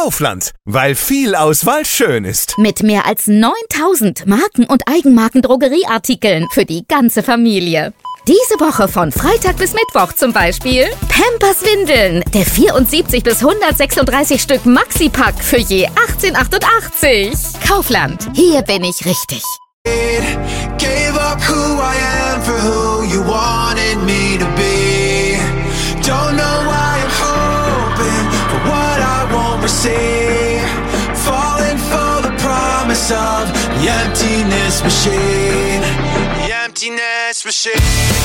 Kaufland, weil viel Auswahl schön ist. Mit mehr als 9000 Marken- und Eigenmarken-Drogerieartikeln für die ganze Familie. Diese Woche von Freitag bis Mittwoch zum Beispiel Pampers Windeln, der 74 bis 136 Stück Maxi-Pack für je 18,88. Kaufland, hier bin ich richtig. Gave up who I am for who you wanted me to be. Don't know why I'm hoping for what I won't receive. Falling for the promise of the emptiness machine. The emptiness machine.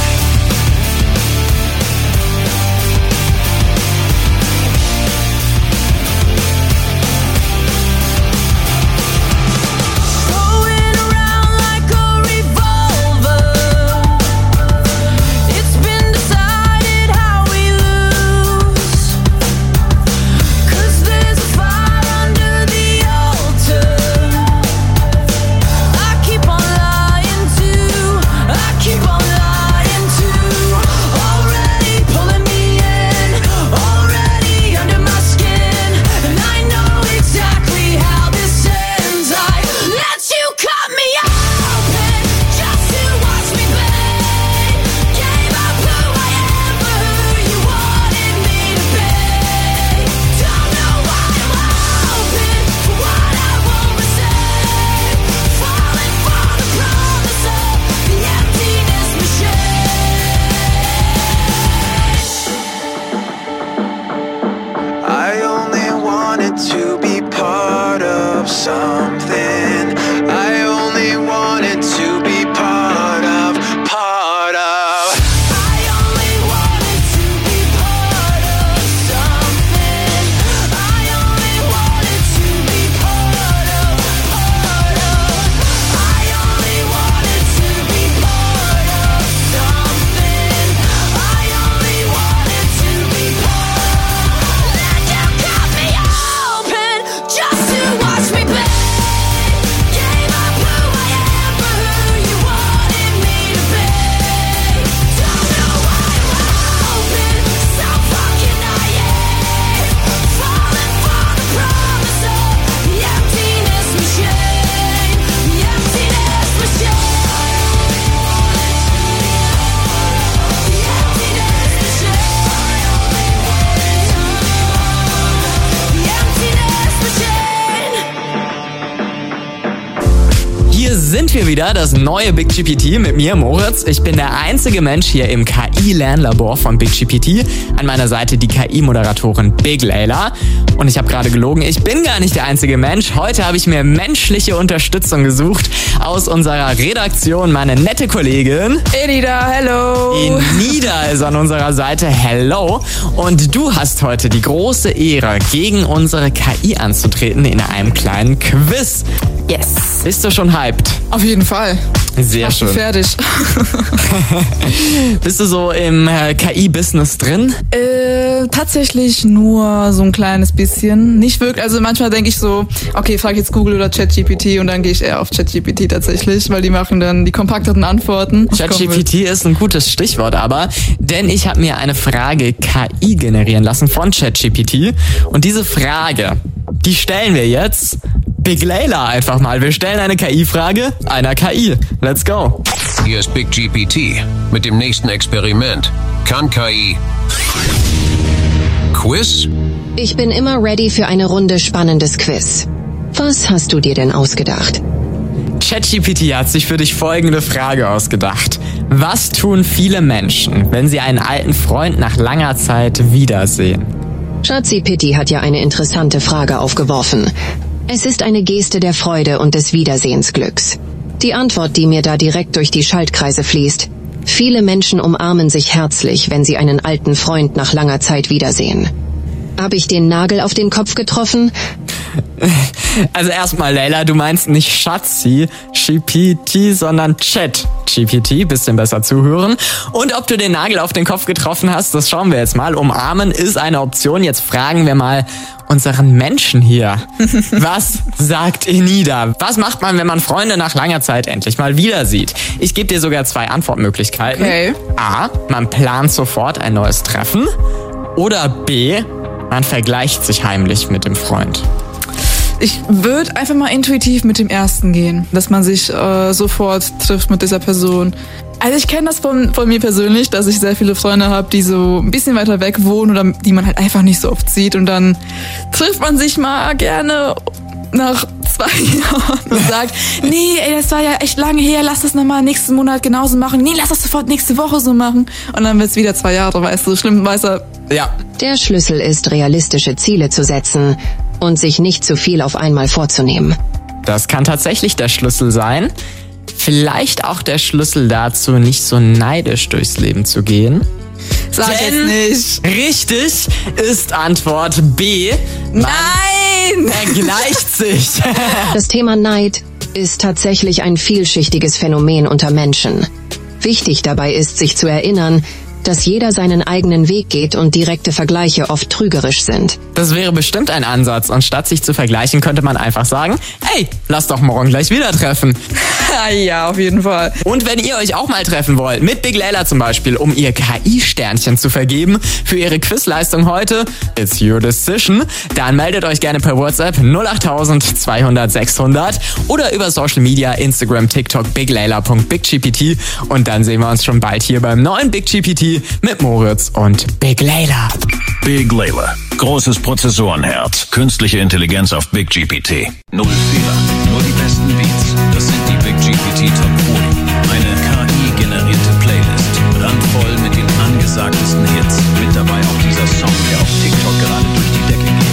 Sind wir wieder, das neue BigGPT mit mir, Moritz. Ich bin der einzige Mensch hier im KI-Lernlabor von BigGPT. An meiner Seite die KI-Moderatorin Big Layla. Und ich habe gerade gelogen, ich bin gar nicht der einzige Mensch. Heute habe ich mir menschliche Unterstützung gesucht aus unserer Redaktion. Meine nette Kollegin Enida, hello. Enida ist an unserer Seite, hello. Und du hast heute die große Ehre, gegen unsere KI anzutreten in einem kleinen Quiz. Yes. Bist du schon hyped? Auf jeden Fall. Sehr schön. Fertig. Bist du so im KI-Business drin? Tatsächlich nur so ein kleines bisschen. Nicht wirklich, also manchmal denke ich so, okay, frag jetzt Google oder ChatGPT und dann gehe ich eher auf ChatGPT tatsächlich, weil die machen dann die kompakteren Antworten. ChatGPT ist ein gutes Stichwort aber, denn ich habe mir eine Frage KI generieren lassen von ChatGPT und diese Frage, die stellen wir jetzt Big Layla einfach mal. Wir stellen eine KI-Frage einer KI. Let's go. Hier ist BigGPT mit dem nächsten Experiment. Kann KI Quiz? Ich bin immer ready für eine Runde spannendes Quiz. Was hast du dir denn ausgedacht? ChatGPT hat sich für dich folgende Frage ausgedacht. Was tun viele Menschen, wenn sie einen alten Freund nach langer Zeit wiedersehen? ChatGPT hat ja eine interessante Frage aufgeworfen. Es ist eine Geste der Freude und des Wiedersehensglücks. Die Antwort, die mir da direkt durch die Schaltkreise fließt: Viele Menschen umarmen sich herzlich, wenn sie einen alten Freund nach langer Zeit wiedersehen. Habe ich den Nagel auf den Kopf getroffen? Also erstmal, Layla, du meinst nicht Schatzi-GPT, sondern Chat-GPT. Bisschen besser zuhören. Und ob du den Nagel auf den Kopf getroffen hast, das schauen wir jetzt mal. Umarmen ist eine Option. Jetzt fragen wir mal unseren Menschen hier. Was sagt Enida? Was macht man, wenn man Freunde nach langer Zeit endlich mal wieder sieht? Ich gebe dir sogar 2 Antwortmöglichkeiten. Okay. A, man plant sofort ein neues Treffen. Oder B, Man vergleicht sich heimlich mit dem Freund. Ich würde einfach mal intuitiv mit dem ersten gehen, dass man sich sofort trifft mit dieser Person. Also ich kenne das von mir persönlich, dass ich sehr viele Freunde habe, die so ein bisschen weiter weg wohnen oder die man halt einfach nicht so oft sieht. Und dann trifft man sich mal gerne nach 2 Jahren und sagt, nee, ey, das war ja echt lange her, lass das nochmal nächsten Monat genauso machen. Nee, lass das sofort nächste Woche so machen. Und dann wird's wieder 2 Jahre, weißt du, schlimm, weißt du. Ja. Der Schlüssel ist, realistische Ziele zu setzen und sich nicht zu viel auf einmal vorzunehmen. Das kann tatsächlich der Schlüssel sein. Vielleicht auch der Schlüssel dazu, nicht so neidisch durchs Leben zu gehen. Sag jetzt nicht. Richtig ist Antwort B. Nein! Vergleicht sich. Das Thema Neid ist tatsächlich ein vielschichtiges Phänomen unter Menschen. Wichtig dabei ist, sich zu erinnern, dass jeder seinen eigenen Weg geht und direkte Vergleiche oft trügerisch sind. Das wäre bestimmt ein Ansatz. Und statt sich zu vergleichen, könnte man einfach sagen, hey, lass doch morgen gleich wieder treffen. Ja, auf jeden Fall. Und wenn ihr euch auch mal treffen wollt, mit Big Layla zum Beispiel, um ihr KI-Sternchen zu vergeben für ihre Quizleistung heute, it's your decision, dann meldet euch gerne per WhatsApp 08000 200 600 oder über Social Media, Instagram, TikTok, biglayla.biggpt und dann sehen wir uns schon bald hier beim neuen Big GPT mit Moritz und Big Layla. Big Layla. Großes Prozessorenherz. Künstliche Intelligenz auf Big GPT. 0 Fehler. Nur die besten Beats. Das sind die Big GPT Top 40. Eine KI-generierte Playlist. Randvoll mit den angesagtesten Hits. Mit dabei auch dieser Song, der auf TikTok gerade durch die Decke geht.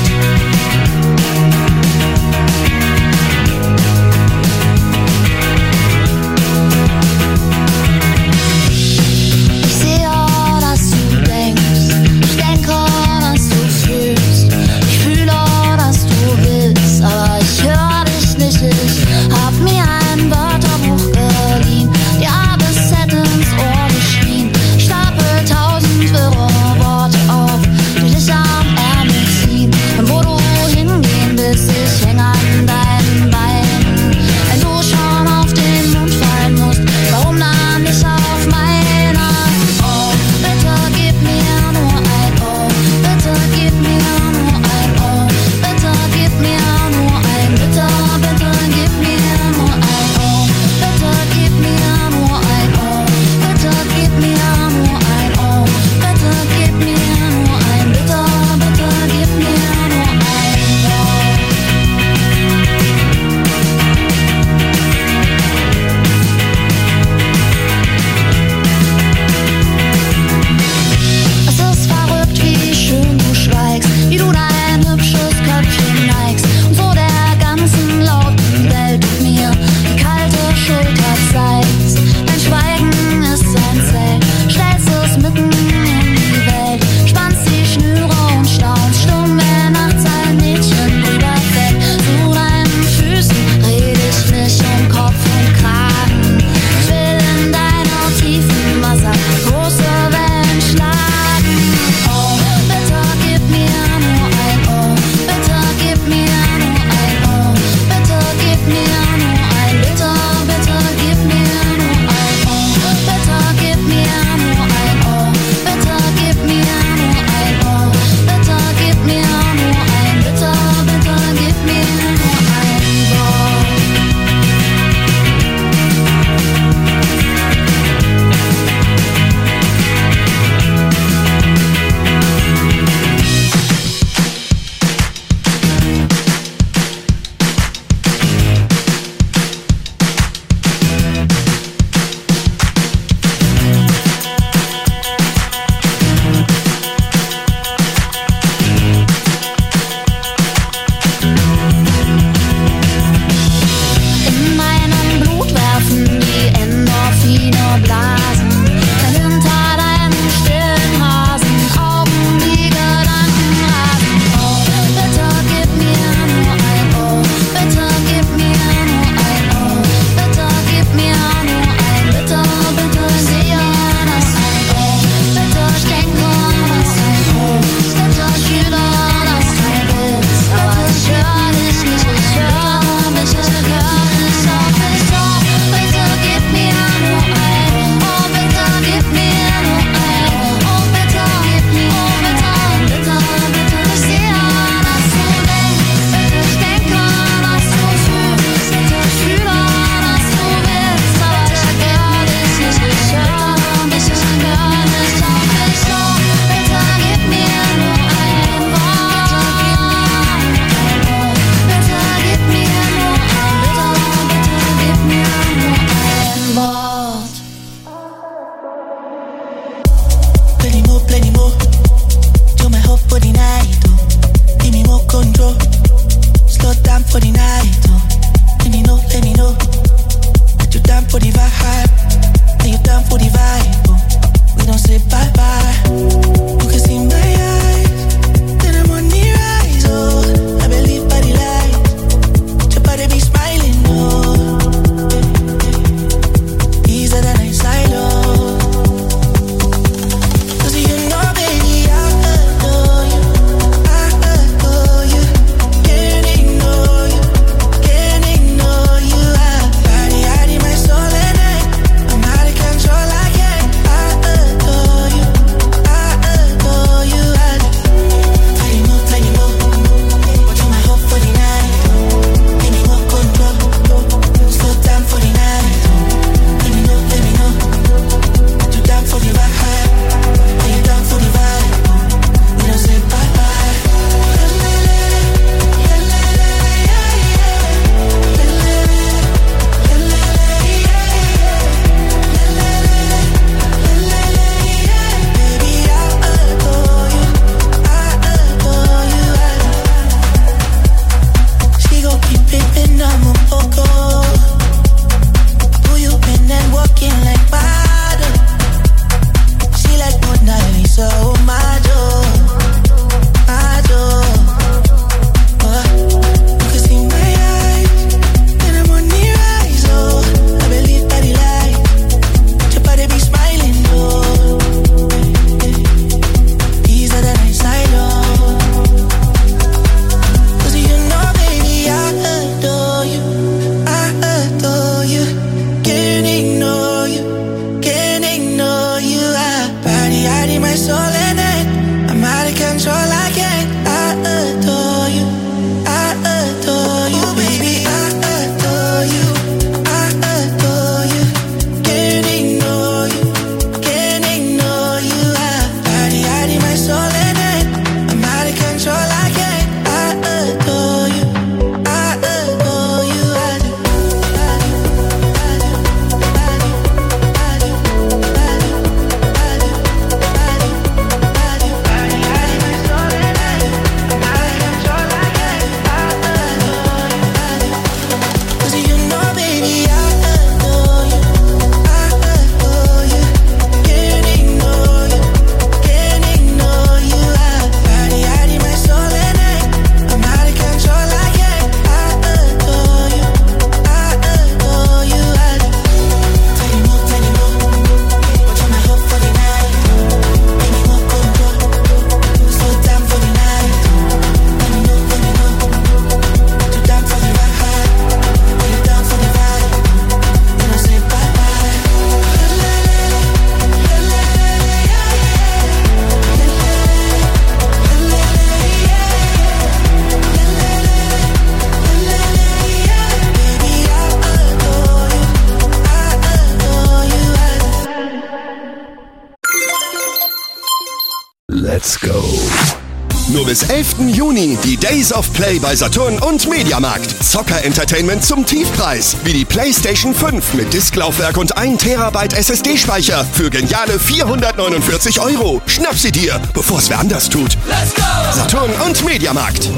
Let's go. Nur bis 11. Juni die Days of Play bei Saturn und Mediamarkt. Zocker-Entertainment zum Tiefpreis. Wie die PlayStation 5 mit Disklaufwerk und 1 Terabyte SSD-Speicher für geniale 449 €. Schnapp sie dir, bevor es wer anders tut. Let's go! Saturn und Mediamarkt.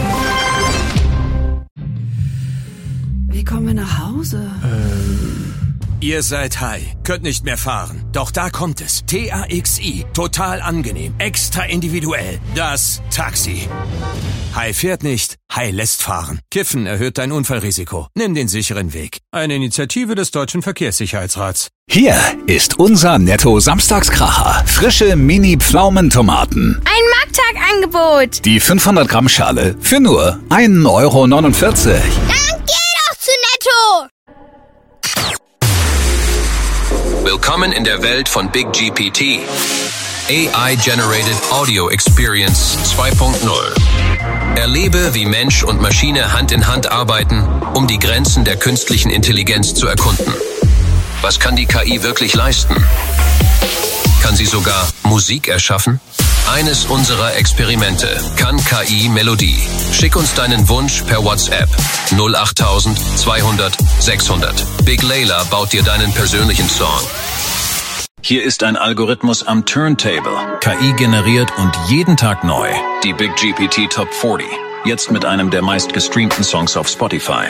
Wie kommen wir nach Hause? Ihr seid high, könnt nicht mehr fahren. Doch da kommt es. TAXi. Total angenehm. Extra individuell. Das Taxi. High fährt nicht, High lässt fahren. Kiffen erhöht dein Unfallrisiko. Nimm den sicheren Weg. Eine Initiative des Deutschen Verkehrssicherheitsrats. Hier ist unser Netto-Samstagskracher. Frische Mini-Pflaumentomaten. Ein Markttagangebot. Die 500 Gramm Schale für nur 1,49 €. Dann geh doch zu Netto. Willkommen in der Welt von Big GPT. AI Generated Audio Experience 2.0. Erlebe, wie Mensch und Maschine Hand in Hand arbeiten, um die Grenzen der künstlichen Intelligenz zu erkunden. Was kann die KI wirklich leisten? Kann sie sogar Musik erschaffen? Eines unserer Experimente. Kann KI Melodie? Schick uns deinen Wunsch per WhatsApp 08000 200 600. Big Layla baut dir deinen persönlichen Song. Hier ist ein Algorithmus am Turntable. KI generiert und jeden Tag neu. Die Big GPT Top 40. Jetzt mit einem der meistgestreamten Songs auf Spotify.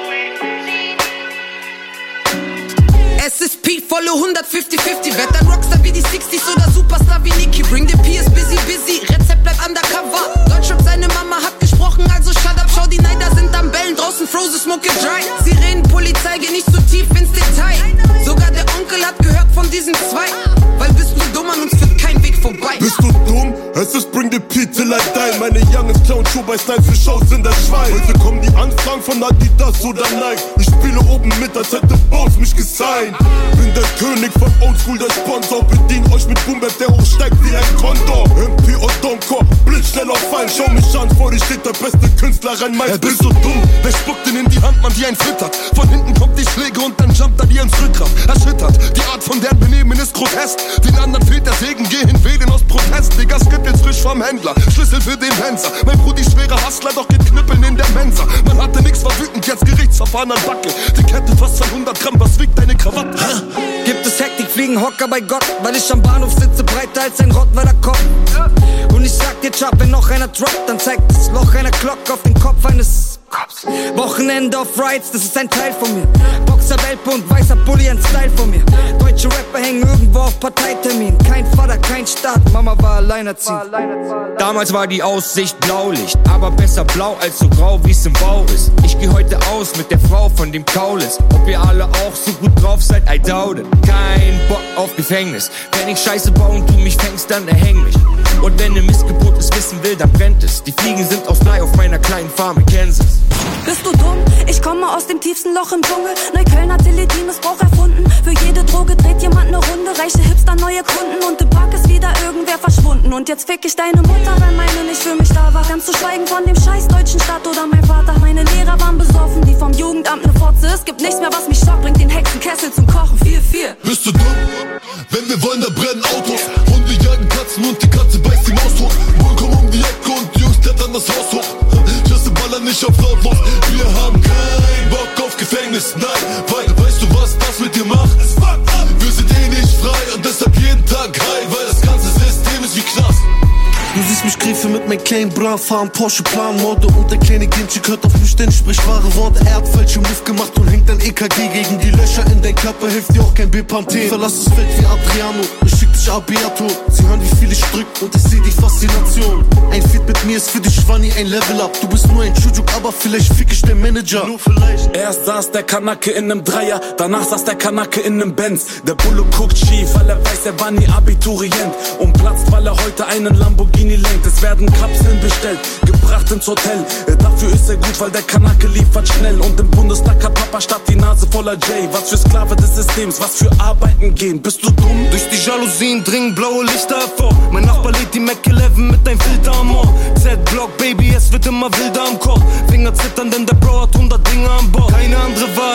Es ist Pete, volle 150-50. Werd ein Rockstar wie die 60s oder Superstar wie Nicki. Bring the P, ist busy. Rezept bleibt undercover. Deutschrap, seine Mama hat gesprochen, also shut up. Schau, die Neider sind am Bellen, draußen frozen, smoke it dry. Sirenen, Polizei, geh nicht zu tief ins Detail. Sogar der Onkel hat gehört von diesen zwei. Weil bist du dumm, an uns führt kein Weg vorbei. Bist du dumm? Es ist Bring the P till I die. Meine Youngins klauen Schuh bei Snipes für Shows in der Schweiz. Heute kommen die Anfragen von Adidas oder Nike. Ich spiele oben mit, als hätte Bones mich gesigned. Bin der König von Oldschool, der Sponsor. Bedient euch mit Boombap, der hochsteigt wie ein Kondor. MP und Donko, blitzschnell auf Fallen. Schau mich an, vor dir steht der beste Künstler Rhein-Main. Bist du dumm? Wer spuckt denn in die Hand, man, die ein frittert? Von hinten kommt die Schläge und dann jumpt er dir ins Rückgrat. Erschüttert, die Art von deren Benehmen ist grotesk. Den anderen fehlt der Segen, geh hin, wählen aus Protest. Digga, skip jetzt frisch vom Händler, Schlüssel für den Fenster. Mein Bruder, die schwere Hustler, doch geht knüppeln in der Mensa. Man hatte nix, war wütend, jetzt Gerichtsverfahren an Backe. Die Kette fast 200 Gramm, was wiegt deine Krawatte? Gibt es Hektik, fliegen Hocker bei Gott. Weil ich am Bahnhof sitze, breiter als ein Rottweiler Kopf. Und ich sag dir, Chap, wenn noch einer droppt, dann zeigt das Loch einer Glock auf den Kopf eines Cops. Wochenende auf Rides, das ist ein Teil von mir. Boxer, Weltbund, weißer Bulli, ein Style von mir. Deutsche Rapper hängen irgendwo auf Parteitermin. Kein Vater, kein Staat, Mama war alleinerziehend. Damals war die Aussicht Blaulicht, aber besser blau als so grau, wie's im Bau ist. Ich geh heute aus mit der Frau von dem Kaulis. Ob ihr alle auch so gut drauf seid, I doubt it. Kein Bock auf Gefängnis. Wenn ich Scheiße baue und du mich fängst, dann erhäng mich. Und wenn ne Missgeburt es wissen will, dann brennt es. Die Fliegen sind aus Blei auf meiner kleinen Farm in Kansas. Bist du dumm? Ich komme aus dem tiefsten Loch im Dschungel. Neukölln hat Teledin-Missbrauch erfunden. Für jede Droge dreht jemand ne Runde. Reiche Hipster, neue Kunden und im Park ist wieder irgendwer verschwunden. Und jetzt fick ich deine Mutter, weil meine nicht für mich da war. Ganz zu schweigen von dem scheiß deutschen Staat oder mein Vater. Meine Lehrer waren besoffen, die vom Jugendamt ne Fotze. Es gibt nichts mehr, was mich schockt. Bringt den Hexenkessel zum Kochen. 4-4. Bist du dumm? Wenn wir wollen, da brennen Autos. Hunde jagen Katzen und die Katze beißt die Maus hoch. Bullen kommen um die Ecke und die Jungs klettern das Haus hoch. Just ballern nicht auf lautlos. Wir haben keinen Bock auf Gefängnis, nein. Weil, weißt du, was das mit dir macht? Wir sind eh nicht frei und deshalb jeden Tag high. Weil das ganze System ist wie Knast. Du siehst mich griefe mit meinem kleinen Bra, fahren Porsche, Plan, Morde und der kleine Ginchik hört auf mich ständig, spricht wahre Worte. Er hat falsche Move gemacht und hängt ein EKG gegen die Löcher in dein Körper, hilft dir auch kein Bepanthen. Verlass das Feld wie Adriano, ich schick dich Abiato. Sie hören, wie viel ich drück und ich seh die Faszination. Ein Feed mit mir ist für dich Schwanni ein Level up. Du bist nur ein Jujuk, aber vielleicht fick ich den Manager. Nur vielleicht. Erst saß der Kanake in nem Dreier, danach saß der Kanake in nem Benz. Der Bulle guckt schief, weil er weiß, er war nie Abiturient. Und platzt, weil er heute einen Lamborghini lenkt. Es werden Kapseln bestellt, gebracht ins Hotel. Dafür ist er gut, weil der Kanake liefert schnell. Und im Bundestag hat Papa statt die Nase voller J. Was für Sklave des Systems, was für Arbeiten gehen. Bist du dumm? Durch die Jalousien dringen blaue Lichter hervor. Mein Nachbar lädt die Mac 11 mit ein Filter am Ohr. Z-Block, Baby, es wird immer wilder am Korb. Finger zittern, denn der Bro hat 100 Dinge an Bord. Keine andere Wahl,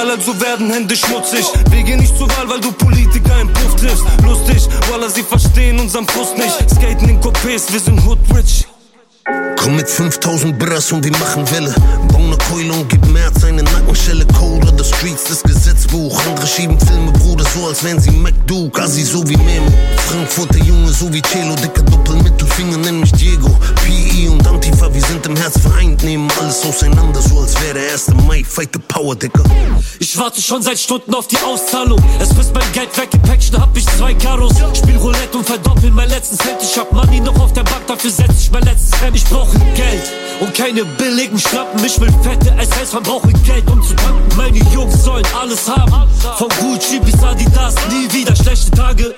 Wahl, also werden Hände schmutzig. Wir gehen nicht zur Wahl, weil du Politiker im Puff triffst. Lustig, Wallah, sie verstehen unseren Frust nicht. Skaten in Coupés, wir sind hood rich. Komm mit 5000 Bras und wir machen Welle. Bau ne Keule und gib März eine Nackenschelle. Code of the Streets, das Gesetzbuch. Andere schieben Filme, Bruder, so als wären sie MacDuke. Assi so wie Memo, Frankfurter Junge so wie Celo. Dicker Doppelmittelfinger, nenn mich Diego. PI und Antifa, wir sind im Herz vereint. Nehmen alles auseinander, so als wäre der 1. Mai. Fight the power, Dicker. Ich warte schon seit Stunden auf die Auszahlung. Es frisst mein Geld weg, im Päckchen hab ich 2 Karos. Spiel Roulette und verdoppel mein letzten Cent. Ich hab Money noch auf der Bank, dafür setz ich mein letztes Hemd. Ich brauche Geld und keine billigen Schnappen. Ich will fette SS, man brauche Geld um zu tanken. Meine Jungs sollen alles haben, von Gucci bis Adidas, nie wieder schlechte Tage.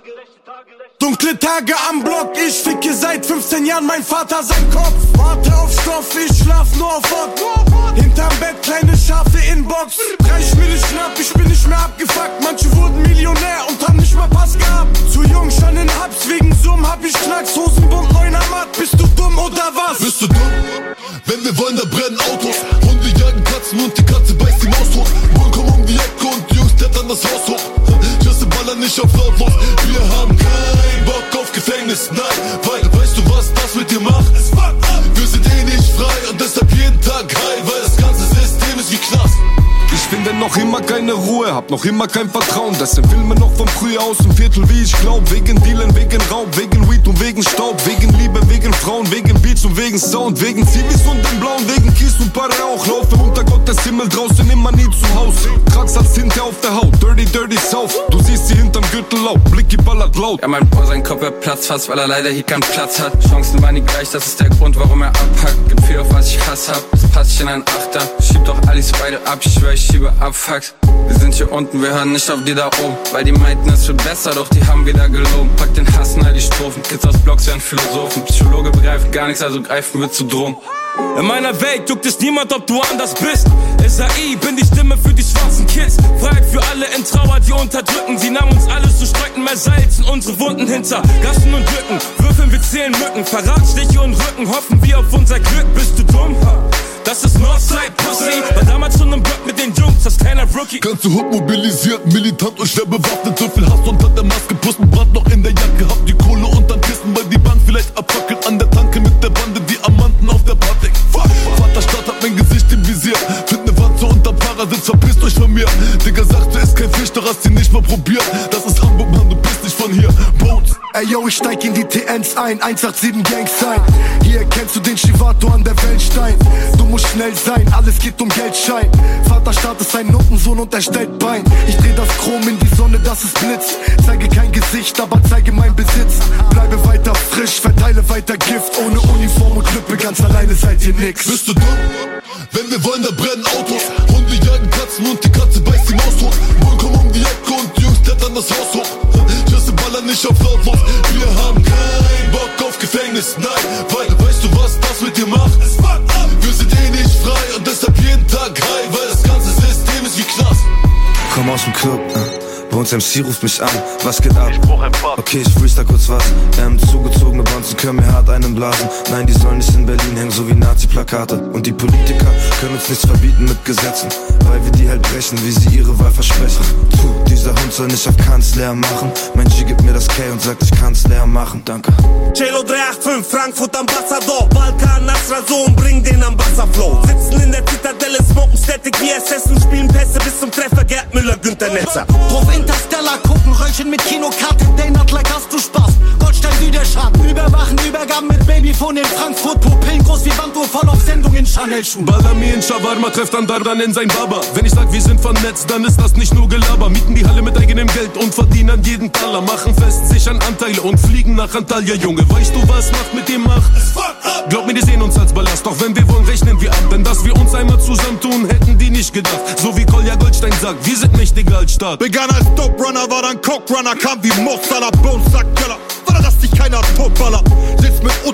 Dunkle Tage am Block, ich ficke seit 15 Jahren mein Vater sein Kopf. Warte auf Stoff, ich schlaf nur auf Ort. Hinterm Bett kleine Schafe Inbox. 30 Mille schnapp, ich bin nicht mehr abgefuckt. Manche wurden Millionär und haben nicht mal Pass gehabt. Zu jung, schon in Hubs, wegen Summ hab ich Knacks. Hosenbund, 9er Matt, bist du dumm oder was? Bist du dumm? Wenn wir wollen, da brennen Autos. Hunde jagen Katzen und die Katze beißt die Maus hoch. Bullen kommen um die Ecke und die Jungs klettern das Haus hoch. Just ballern nicht auf lautlos. Wir haben keinen Bock auf Gefängnis, nein. Weil, weißt du, was das mit dir macht? Wir sind eh nicht frei und deshalb jeden Tag high. Weil das ganze System ist wie Knast. Ich finde noch immer keine Ruhe, hab noch immer kein Vertrauen. Das sind Filme noch von früher aus dem Viertel, wie ich glaub. Wegen Dealen, wegen Raub, wegen Weed und wegen Staub. Wegen Liebe, wegen Frauen, wegen Beats und wegen Sound. Wegen Zivis und dem Blauen, wegen Kies und Rauch. Laufe unter Gottes Himmel, draußen immer nie zu Hause. Krax als Tinte auf der Haut, dirty, dirty South. Du siehst sie hinterm Gürtel laut, Blicky ballert laut. Ja, mein Boy, sein Kopf er platzt fast, weil er leider hier keinen Platz hat. Chancen waren nie gleich, das ist der Grund, warum er abhackt. Gibt viel, auf was ich Hass hab, das passt in ein Achter. Schieb doch alles beide ab, ich schwör, ich schiebe ab, fucks. Wir sind hier unten, wir hören nicht auf die da oben. Weil die meinten, es wird besser, doch die haben wieder gelogen. Pack den Hass in all die Strophen, Kids aus Blocks werden Philosophen. Psychologe begreifen gar nichts, also greifen wir zu Drogen. In meiner Welt juckt es niemand, ob du anders bist. SAI, bin die Stimme für die schwarzen Kids. Freiheit für alle in Trauer, die unterdrücken. Sie nahmen uns alles zu strecken, mehr Salz in unsere Wunden hinter Gassen und Lücken. Würfeln, wir zählen Mücken, Verratstiche und Rücken. Hoffen wir auf unser Glück, bist du dumm? Das ist Northside Pussy. War damals schon im Block mit den Jungs, das kleiner Rookie. Ganze Hut mobilisiert, militant und schwer bewaffnet. So viel Hass unter der Maske, Pusten, Brand noch in der Jacke. Hab die Kohle unterm Kissen, weil die Bank vielleicht abfackelt. An der Tanke mit der Bande, Diamanten auf der Party. Vaterstadt hat mein Gesicht im Visier. Find ne Wanze unterm Fahrersitz, verpisst euch von mir. Digga sagt, du isst kein Fisch, doch hast sie nicht mal probiert. Das ist Hamburg, Mann, du bist nicht von hier. Bones. Ey yo, ich steig in die TNs ein, 187 Gangsign. Hier erkennst du den Chivato an der Weltstein. Du musst schnell sein, alles geht um Geldschein. Vaterstaat ist ein Nuttensohn und er stellt Bein. Ich dreh das Chrom in die Sonne, das ist Blitz. Zeige kein Gesicht, aber zeige mein Besitz. Bleibe weiter frisch, verteile weiter Gift. Ohne Uniform und Knüppel, ganz alleine seid ihr nix. Bist du dumm? Wenn wir wollen, da brennen Autos. Hunde jagen Katzen und die Katze beißt die Maus hoch. Bullen kommen um die Ecke und die Jungs klettern das Haus hoch. Just ballern nicht auf lautlos. Wir haben keinen Bock auf Gefängnis, nein. Weil, weißt du, was das mit dir macht? Wir sind eh nicht frei und deshalb jeden Tag high. Weil das ganze System ist wie Knast. Komm aus dem Club, bei uns MC ruft mich an, was geht ab? Okay, ich freestyle kurz was. Zugezogene Bonzen können mir hart einen blasen. Nein, die sollen nicht in Berlin hängen, so wie Nazi-Plakate. Und die Politiker können uns nichts verbieten mit Gesetzen, weil wir die halt brechen, wie sie ihre Wahl versprechen. Dieser Hund soll nicht auf Kanzler machen. Mein G gibt mir das K und sagt, ich kann's leer machen, danke. Cello 385, Frankfurt Ambassador. Balkan, Nasra, Sohn, bring den Ambassador-Flow. Sitzen in der Zitadelle, smoken Static wie SS und spielen Pässe bis zum Treffer. Gerd Müller, Günther Netzer. Drauf Interstellar gucken, Röllchen mit Kinokarte. Day Not Like, hast du Spaß? Goldstein Süderschaden. Überwachen, Übergaben mit Babyphone in Frankfurt. Pupillen groß wie Wanduhr, voll auf Sendung in Chanel-Schuhen. Ballami in Shawarma trifft Andardan in sein Baba. Wenn ich sag, wir sind vernetzt, dann ist das nicht nur Gelaber. Mieten die Halle mit eigenem Geld und verdienen jeden Taler. Machen fest, sichern Anteile und fliegen nach Antalya, Junge. Weißt du, was Macht mit dem macht? Glaub mir, die sehen uns als Ballast. Doch wenn wir wollen, rechnen wir ab. Denn dass wir uns einmal zusammentun, hätten die nicht gedacht. So wie Kolja Goldstein sagt, wir sind mächtiger als Staat. Begann als Dope-Runner, war dann Coke-Runner, kam wie Mossala, Bones, Sackkeller. War das dich keiner totballer? Sitzt mit Uzi im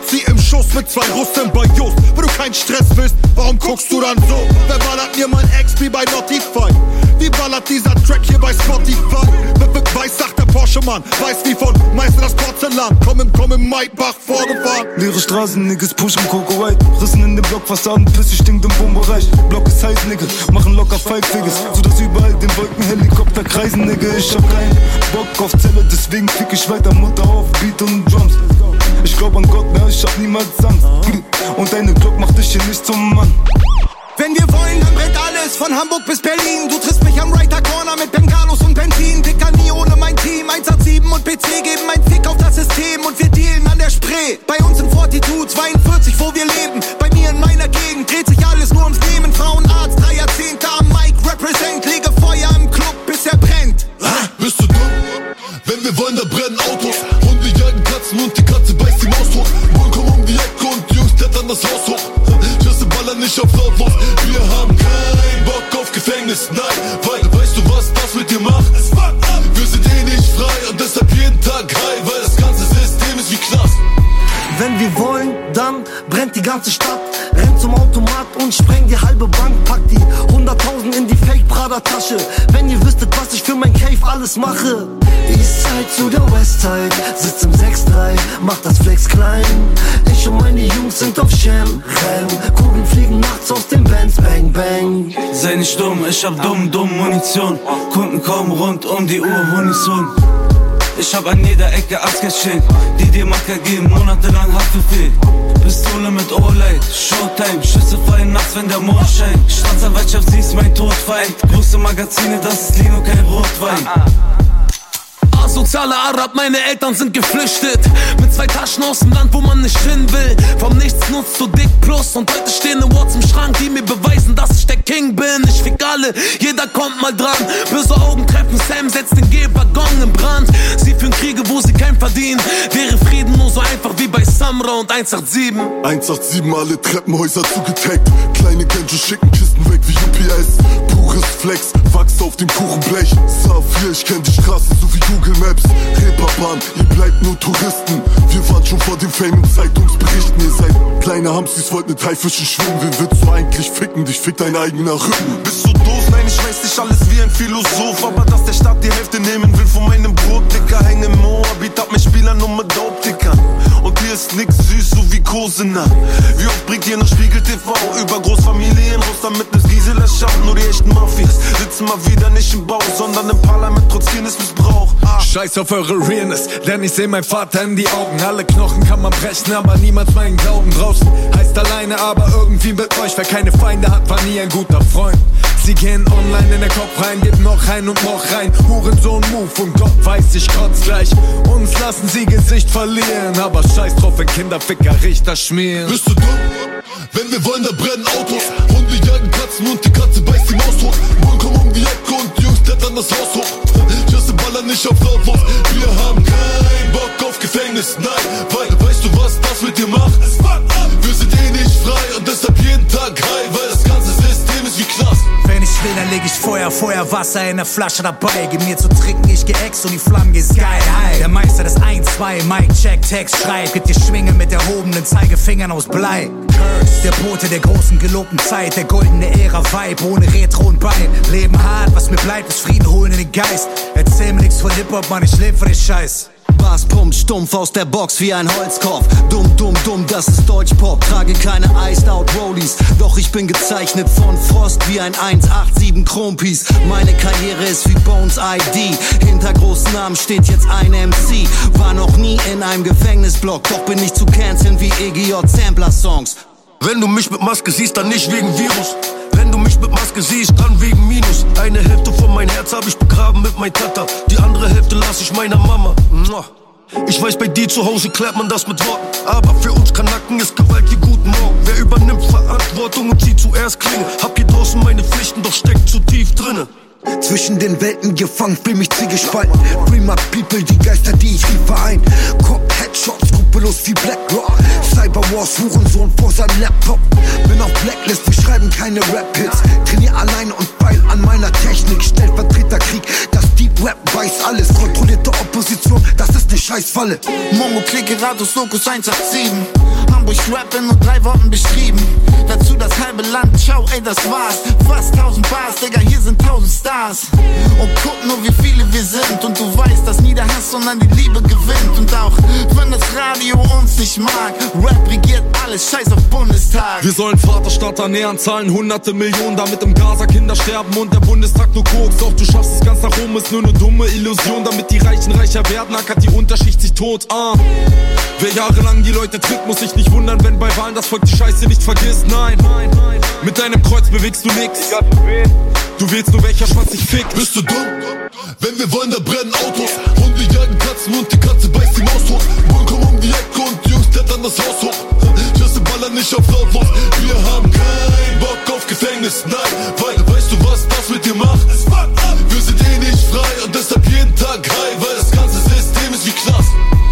Schuss mit 2 Russen bei Just. Wenn du keinen Stress willst, warum guckst du dann so? Wer ballert mir mein XP bei Notify? Wie ballert dieser Track hier bei Spotify? Weiß, sagt der Porsche-Mann, weiß wie von Meister das Porzellan. Komm im Maybach vorgefahren. Leere Straßen, Niggas pushen Coco White. Rissen in den Blockfassaden, Pisse stinkt im Wohnbereich. Block ist heiß, Nigga, machen locker Five-Figures. Sodass überall den Wolken Helikopter kreisen, Nigga. Ich hab keinen Bock auf Zelle, deswegen fick ich weiter Mutter auf Beat und Drums. Ich glaub an Gott, ne, ich hab niemals Angst. Und deine Glock macht dich hier nicht zum Mann. Wenn wir wollen, dann brennt alles, von Hamburg bis Berlin. Du triffst mich am Writer Corner mit Bengalos und Benzin. Dicker nie ohne mein Team, 187 und PC geben einen Fick auf das System und wir dealen an der Spree. Bei uns im 42, 42, wo wir leben. Bei mir in meiner Gegend dreht sich alles nur ums Nehmen. Frauenarzt, 3 Jahrzehnte am Mic, represent. Lege Feuer im Club, bis er brennt. Bist du dumm? Wenn wir wollen, dann brennen Autos. Hunde jagen Katzen und die Katze beißt die Maus tot. Bullen kommen um die Ecke und Jungs klettern das Haus hoch. Just ballern nicht auf lautlos. Wir haben keinen Bock auf Gefängnis, nein. Weil, weißt du, was das mit dir macht? Wir sind eh nicht frei und deshalb jeden Tag high. Weil das ganze System ist wie Knast. Wenn wir wollen, dann brennt die ganze Stadt. Rennt zum Automat und sprengt die halbe Bank. Packt die 100.000 in die Fake-Prada-Tasche. Wenn ihr wüsstet, was ich für mein Cave alles mache. Eastside zu der Westside, sitz im 6-3, mach das Flex klein. Ich und meine Jungs sind auf Sham, Kugeln fliegen nachts aus dem Benz, bang, bang. Sei nicht dumm, ich hab dumm Munition. Kunden kommen rund um die Uhr, Unison. Ich hab an jeder Ecke Ask-Geschenk, die dir Macker geben, monatelang Haftbefehl. Pistole mit Ohrlight, Showtime, Schüsse fallen nachts, wenn der Mond scheint. Staatsanwaltschaft, sie ist mein Todfeind. Große Magazine, das ist Lino, kein Rotwein. Asozialer Arab, meine Eltern sind geflüchtet. Mit 2 Taschen aus dem Land, wo man nicht hin will. Vom Nichts nutzt du Dick Plus und heute stehen Awards im Schrank, die mir beweisen, dass ich der King bin. Ich fick alle, jeder kommt mal dran. Böse Augen treffen Sam, setzt den G-Waggon in Brand. Sie führen Kriege, wo sie kein verdienen. Wäre Frieden nur so einfach wie bei Samra und 187. 187, alle Treppenhäuser zugetaggt. Kleine Genjo schicken Kisten weg wie UPS. Pures Flex, Wachs auf dem Kuchenblech. Safir, ich kenn die Straßen so wie Google Maps. Reeperbahn, ihr bleibt nur Touristen. Wir waren schon vor dem Fame in Zeitungsberichten. Ihr seid kleine Hamsters, wollt mit Haifischen schwimmen. Wen willst du eigentlich ficken? Dich fickt dein eigener Rücken. Bist du doof? Nein, ich weiß nicht alles wie ein Philosoph. Aber dass der Staat die Hälfte nehmen will von meinem Brot, Dicker. Häng im Moabit, hab mit Spielern und mit Dope-Dickern. Und hier ist nix süß, so wie Kosena. Wie oft bringt ihr noch Spiegel TV? Über Großfamilien, Russland mit nes Gisela schaut. Nur die echten Mafias sitzen mal wieder nicht im Bauch, sondern im Parlament trotz Kindesmissbrauch. Scheiß auf eure Realness, denn ich seh mein Vater in die Augen. Alle Knochen kann man brechen, aber niemals meinen Glauben. Draußen heißt alleine, aber irgendwie mit euch. Wer keine Feinde hat, war nie ein guter Freund. Sie gehen online in den Kopf rein, geht noch rein und noch rein. Hurensohn-Move und Gott weiß, ich kotz gleich. Uns lassen sie Gesicht verlieren, aber scheiß drauf, wenn Kinderficker Richter schmieren. Bist du dumm? Wenn wir wollen, dann brennen Autos. Hunde jagen Katzen und die Katze beißt die Maus tot. Bullen kommen um die Ecke und Jungs klettern das Haus hoch. Just ballern nicht auf lautlos. Wir haben keinen Bock auf Gefängnis, nein. Weil, weißt du, was das mit dir macht? Wir sind eh nicht frei und deshalb jeden Tag high. Weil das ganze System ist wie Knast. Wenn ich will, dann leg ich Feuer, Wasser in der Flasche dabei. Gib mir zu trinken, ich geh ex und die Flammen gehen sky high. Der Meister des 1-2, Mic check, Text schreibt. Gibt dir Schwinge mit erhobenen Zeigefingern aus Blei. Curse, der Bote der großen gelobten Zeit. Der goldene Ära-Vibe, ohne Retro und Bein. Leben hart, was mir bleibt, ist Frieden holen in den Geist. Erzähl mir nix von Hip-Hop, Mann, ich leb für den Scheiß. Bass pumpt stumpf aus der Box wie ein Holzkopf. Dumm, das ist Deutschpop. Trage keine Iced Out Rollies, doch ich bin gezeichnet von Frost wie ein 187 Chrompiece. Meine Karriere ist wie Bones ID. Hinter großen Namen steht jetzt ein MC. War noch nie in einem Gefängnisblock, doch bin ich zu canceln wie EGJ Sampler-Songs. Wenn du mich mit Maske siehst, dann nicht wegen Virus. Wenn du mich mit Maske siehst, dann wegen Minus. Eine Hälfte von mein Herz hab ich begraben mit mein Tata. Die andere Hälfte lass ich meiner Mama. Ich weiß, bei dir zu Hause klärt man das mit Worten. Aber für uns Kanaken ist Gewalt wie guten Morgen. Wer übernimmt Verantwortung und zieht zuerst Klinge? Hab hier draußen meine Pflichten, doch steckt zu tief drinne. Zwischen den Welten gefangen, fühl mich zwiegespalten. Free my people, die Geister, die ich lieb verein. Cop, Headshots, skrupellos wie Blackrock. Cyberwars, Hurensohn vor seinem Laptop. Bin auf Blacklist, wir schreiben keine Rap-Hits. Trainier alleine und feil an meiner Technik. Stellvertreterkrieg, das Deep Rap weiß alles, kontrollierte Opposition, das ist ne Scheißfalle. Mongo, Klickerados, Sokus 187. Hamburg Rap in nur 3 Worten beschrieben. Dazu das halbe Land, ciao, ey, das war's. Fast 1000 Bars, Digga, hier sind 1000 Stars. Und guck nur, wie viele wir sind. Und du weißt, dass nie der Hass, sondern die Liebe gewinnt. Und auch wenn das Radio uns nicht mag, Rap regiert alles, scheiß auf Bundestag. Wir sollen Vaterstaat ernähren, zahlen hunderte Millionen, damit im Gaza Kinder sterben und der Bundestag nur Koks. Doch du schaffst es ganz nach oben, ist nur eine dumme Illusion. Damit die Reichen reicher werden, ackert die Unterschicht sich tot. Wer jahrelang die Leute tritt, muss sich nicht wundern, wenn bei Wahlen das Volk die Scheiße nicht vergisst. Nein, mit deinem Kreuz bewegst du nix. Du wählst nur, welcher Schwanz sich fickt. Bist du dumm? Wenn wir wollen, da brennen Autos. Hunde jagen Katzen und die Katze beißt die Maus hoch. Bullen kommen um die Ecke und die Jungs klettern das Haus hoch. Just ballern nicht auf lautlos. Wir haben keinen Bock auf Gefängnis, nein. Weil, weißt du, was das mit dir macht? Wir sind eh nicht frei und deshalb jeden Tag high. Weil das ganze System ist wie Knast.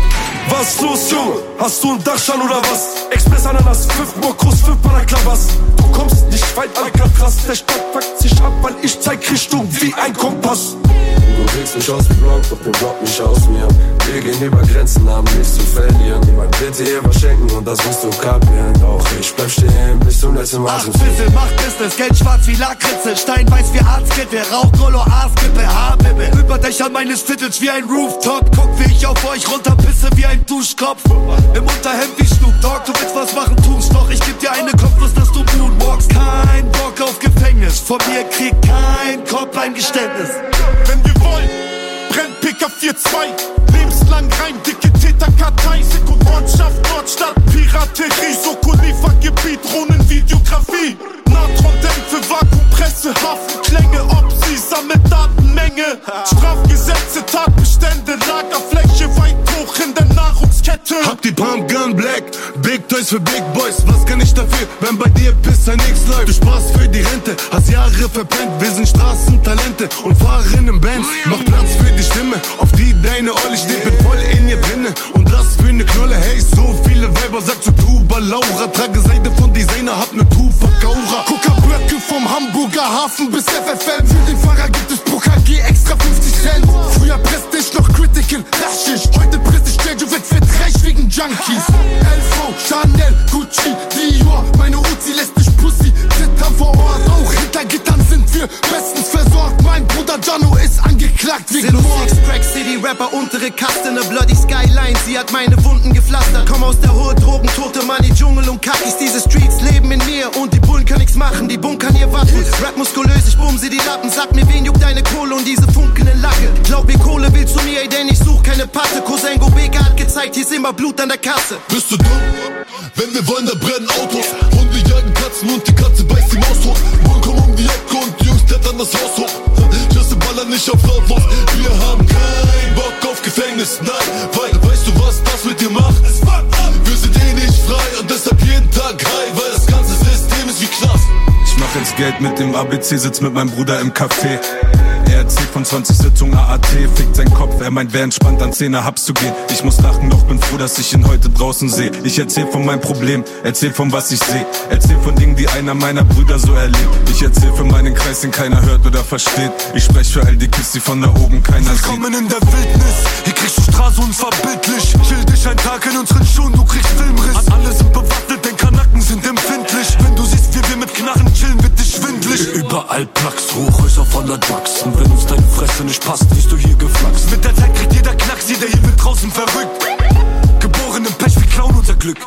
Was ist los, Junge? Hast du einen Dachschaden oder was? Express Ananas, 5 Mokrus, 5 Paraclavas. Du kommst nicht weit, Alcatraz. Der Stadt packt sich ab, weil ich zeig Richtung wie ein Kompass. Du kriegst mich aus dem Block, doch den Block nicht aus mir. Wir gehen über Grenzen, haben nichts zu verlieren. Niemand wird dir was schenken und das musst du kapieren. Doch ich bleib stehen bis zum letzten Mal. 8 Bissel, macht Business, Geld schwarz wie Lakritze. Stein weiß wie Arztkette, Rauchkollo, Aaskippe, Haarbippe. Über Dächern meines Viertels wie ein Rooftop. Guck wie ich auf euch runterpisse wie ein Duschkopf. Im Unterhemd wie Snoop Dogg, du willst was machen, tu's doch. Ich geb dir eine Kopfnuss, dass du moonwalkst. Kein Bock auf Gefängnis, von mir kriegt kein Kopf ein Geständnis. Wenn wir wollen, brennt PK 4-2. Lebenslang rein, dicke Täterkartei. Sekundortschaft, Nordstadt, Piraterie. Soko-Liefergebiet, Drohnenvideografie. Natron-Dämpfe, Vakuumpresse, Hafenklänge. Opsi, sammelt Datenmenge. Strafgesetze, Tatbestände, Lagerfläche weit hoch in der Nahrungskette. Hab die Pumpgun Black, Big Toys für Big Boys. Was kann ich dafür, wenn bei dir Pisser nix läuft? Du sparst für die Rente, hast Jahre verpennt. Wir sind Straßentalente und Fahrerinnen im Benz. Mach Platz für die Stimme, auf die deine Olle steht. Bin voll in ihr drinne und das für ne Knolle. Hey, so viele Weiber, sagt so Tuba Laura. Trage Seide von Designer, hab ne Tupac-Aura. Coca-Blöcke vom Hamburger Hafen bis FFM. Für den Fahrer gibt es pro KG extra 50 Cent. Früher presste ich noch Critical, raschig. Heute presste ich Stage, wird reich wegen Junkies. LV, Chanel, Gucci, Dior. Meine Uzi lässt mich Pussy zittern vor Ort. Auch hinter Gittern sind wir bestens versorgt. Mein Bruder Jano ist angeklagt wegen Mord. Crack City Rapper, untere Kaste, ne Bloody Skyline. Sie hat meine Wunden gepflastert. Komm aus der Hood, Drogen, tote Money, Dschungel und Kakis. Diese Streets leben in mir und die Bullen können nix machen. Die bunkern hier Waffen. Rap muskulös, ich bumse die Lappen. Sag mir, wen juckt deine Kohle und diese funkelnde Lacke? Glaub mir, Kohle will zu mir, ey, denn ich such keine Patte. Cousin Gobeka hat gezeigt, hier ist immer Blut an der Kasse. Bist du dumm? Wenn wir wollen, da brennen Autos. Hunde jagen Katzen und die Katze beißt die Maus hoch. Bullen kommen um die Ecke und die Jungs klettern das Haus hoch. Just ballern nicht auf lautlos. Wir haben keinen Bock auf Gefängnis, nein. Weil, weißt du, was das mit dir macht? Wir sind eh nicht frei und deshalb jeden Tag high. Weil das ganze System ist wie Knast. Ich mach jetzt Geld mit dem ABC, sitz mit meinem Bruder im Café. Er erzählt von 20 Sitzungen AAT, fickt sein Kopf, er meint, wer entspannt an 10er Hubs zu gehen. Ich muss lachen, doch bin froh, dass ich ihn heute draußen sehe. Ich erzähl von meinem Problem, erzähl von was ich seh. Erzähl von Dingen, die einer meiner Brüder so erlebt. Ich erzähl für meinen Kreis, den keiner hört oder versteht. Ich sprech für all die Kids, die von da oben keiner sieht. Willkommen in der Wildnis, hier kriegst du Straße unverbindlich. Chill dich ein Tag in unseren Schuhen, du kriegst Filmriss. Alle sind bewaffnet, denn Kanaken sind empfindlich. Wenn du siehst, wie wir mit Knarren chillen, wird dich schwindlig. Überall Placks, Hochhäuser voller Drugs. Und wenn uns deine Fresse nicht passt, wirst du hier geflaxt. Mit der Zeit kriegt jeder Knacks, jeder hier wird draußen verrückt. Geboren im Pech, wir klauen unser Glück.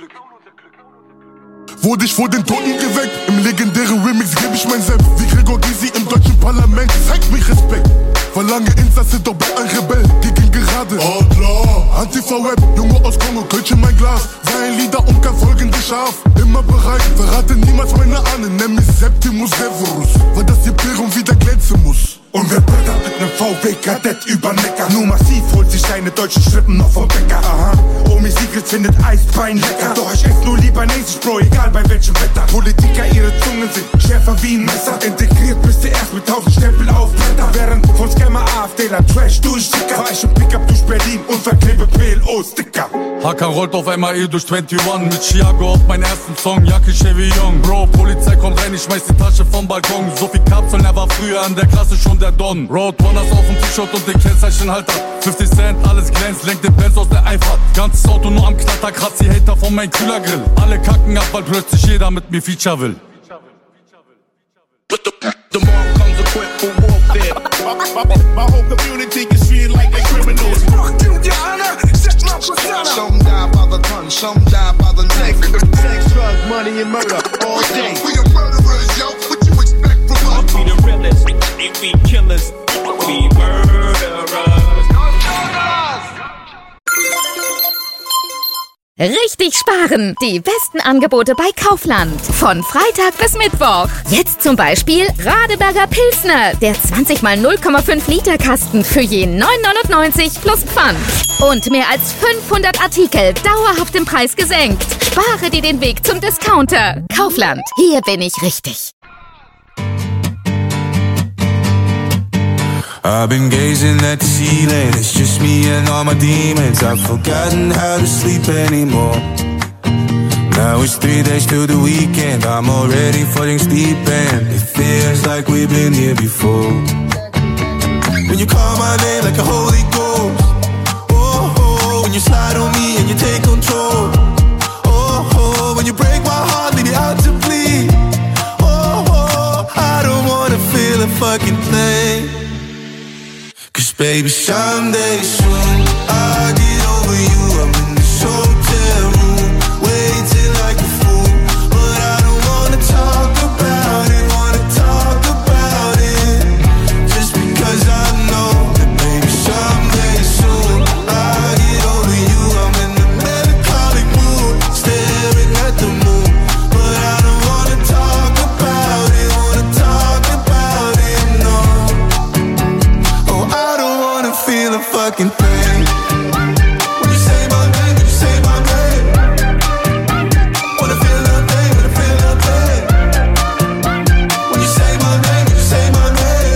Wurde ich vor den Toten geweckt, im legendären Remix geb ich mein Senf. Wie Gregor Gysi im deutschen Parlament, zeigt mich Respekt. Verlange Insasse, doch bin ein Rebell, gegen gerade. Oh klar, Antifa-Web, Junge aus Kongo, Kölsch in mein Glas. Sein Lieder und kann folgende scharf. Immer bereit, verrate niemals meine Ahnen, nenn mich Septimus Severus. Weil das Imperium wieder glänzen muss. Und wer böllert mit nem VW Kadett über Neckar. Nur massiv holt sich seine deutschen Schrippen noch vom Bäcker. Aha, Omi Sigrid findet Eisbein lecker. Doch ich ess nur lieber Nasisch, Bro, egal bei welchem Wetter. Politiker, ihre Zungen sind schärfer wie ein Messer. Integriert bist du erst mit 1000 Stempel auf Bretter. Während von Scammer, AfDler, Trash durch Dicker. Fahr ich im Pickup durch Berlin und verklebe PLO-Sticker. Haka rollt auf einmal durch 21 mit Chiago auf meinen ersten Song, Jacke Chevy Young. Bro, Polizei kommt rein, ich schmeiß die Tasche vom Balkon. So viel Kapseln, er war früher an der Klasse schon der Don. Roadrunners auf dem T-Shirt und den Kennzeichenhalter. 50 Cent, alles glänzt, lenkt den Benz aus der Einfahrt. Ganzes Auto nur am Knatter, kratzt die Hater von meinem Kühlergrill. Alle kacken ab, weil plötzlich jeder mit mir Feature will. The mob comes equipped for warfare. My whole community is treated like they criminals. Fuck you, your honor. Set my persona. Some die by the gun, some die by the knife. Sex, drugs, money, and murder all day. We are murderers, yo. What you expect from us? We the realest. If we killers, we murderers. Richtig sparen! Die besten Angebote bei Kaufland. Von Freitag bis Mittwoch. Jetzt zum Beispiel Radeberger Pilsner. Der 20 mal 0,5 Liter Kasten für je 9,99 plus Pfand. Und mehr als 500 Artikel dauerhaft im Preis gesenkt. Spare dir den Weg zum Discounter. Kaufland. Hier bin ich richtig. I've been gazing at the ceiling, it's just me and all my demons. I've forgotten how to sleep anymore. Now it's 3 days till the weekend, I'm already falling asleep and it feels like we've been here before. When you call my name like a Holy Ghost, oh, oh, when you slide on me and you take control, oh, oh, when you break my heart, leave me out to bleed, oh, oh, I don't wanna feel a fucking thing. Cause baby, someday soon I'll get over you. I'm in this hotel room, waiting like a fool. But I don't wanna talk about it, just because I know that baby, someday soon I'll get over you. I'm in the melancholic mood, staring at the moon. But I don't wanna talk about it, no. Oh, I don't wanna feel a fucking thing. When you say my name, when you say my name, wanna feel nothing, wanna feel nothing. When you say my name, when you say my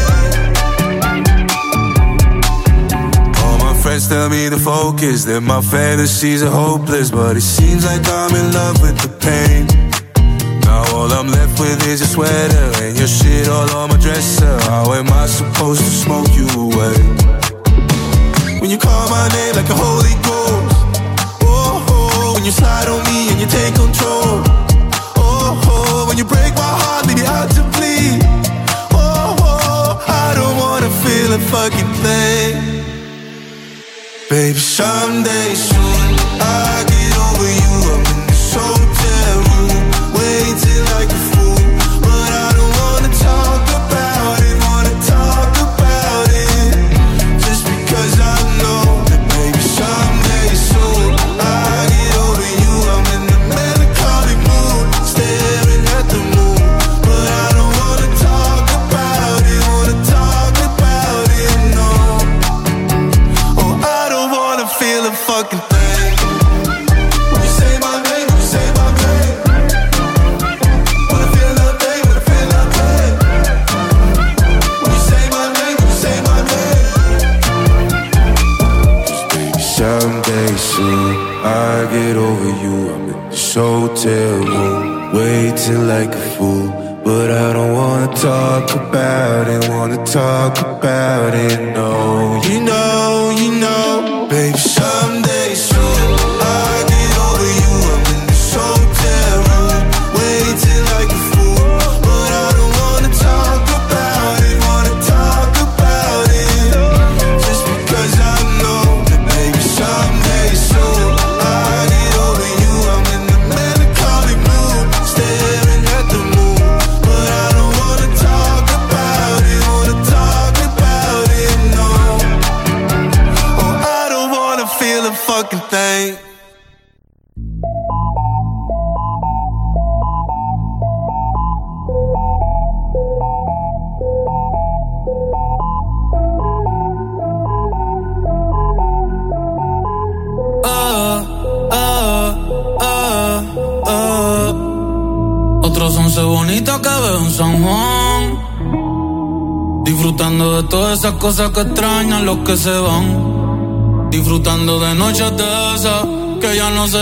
name. All my friends tell me to focus, that my fantasies are hopeless, but it seems like I'm in love with the pain. Now all I'm left with is your sweater and your shit all on my dresser. How am I supposed to smoke you away? When you call my name like a Holy Ghost, oh, oh, when you slide on me and you take control, oh, oh, when you break my heart, leave me out to bleed, oh, oh, I don't wanna feel a fucking thing. Baby, someday soon I'll get over you. I'm in this hotel room, waiting like a fool. But I don't wanna talk about it, just because I know that baby, someday soon I'll get over you. I'm in the melancholic mood, staring at the moon. But I don't wanna talk about it, no. Oh, I don't wanna feel a fucking thing. When you say my name, when you say my name, wanna feel nothing, wanna feel nothing. When you say my name, when you say my name. Just baby, someday soon I'll get over you. I'm in this hotel room, waiting like a fool. But I don't wanna talk about it, no. You know, baby, someday soon I'll get over you. I'm in this hotel room, waiting like a fool. But I don't wanna talk about it, just because I know that baby, someday soon I'll get over you. I'm in the melancholic mood, staring at the moon. But I don't wanna talk about it, no. Oh, I don't wanna feel a fucking thing. Otros 11 bonitos que veo en San Juan. disfrutando de todas esas cosas que extrañan los que se van, disfrutando de noches de esas que ya no se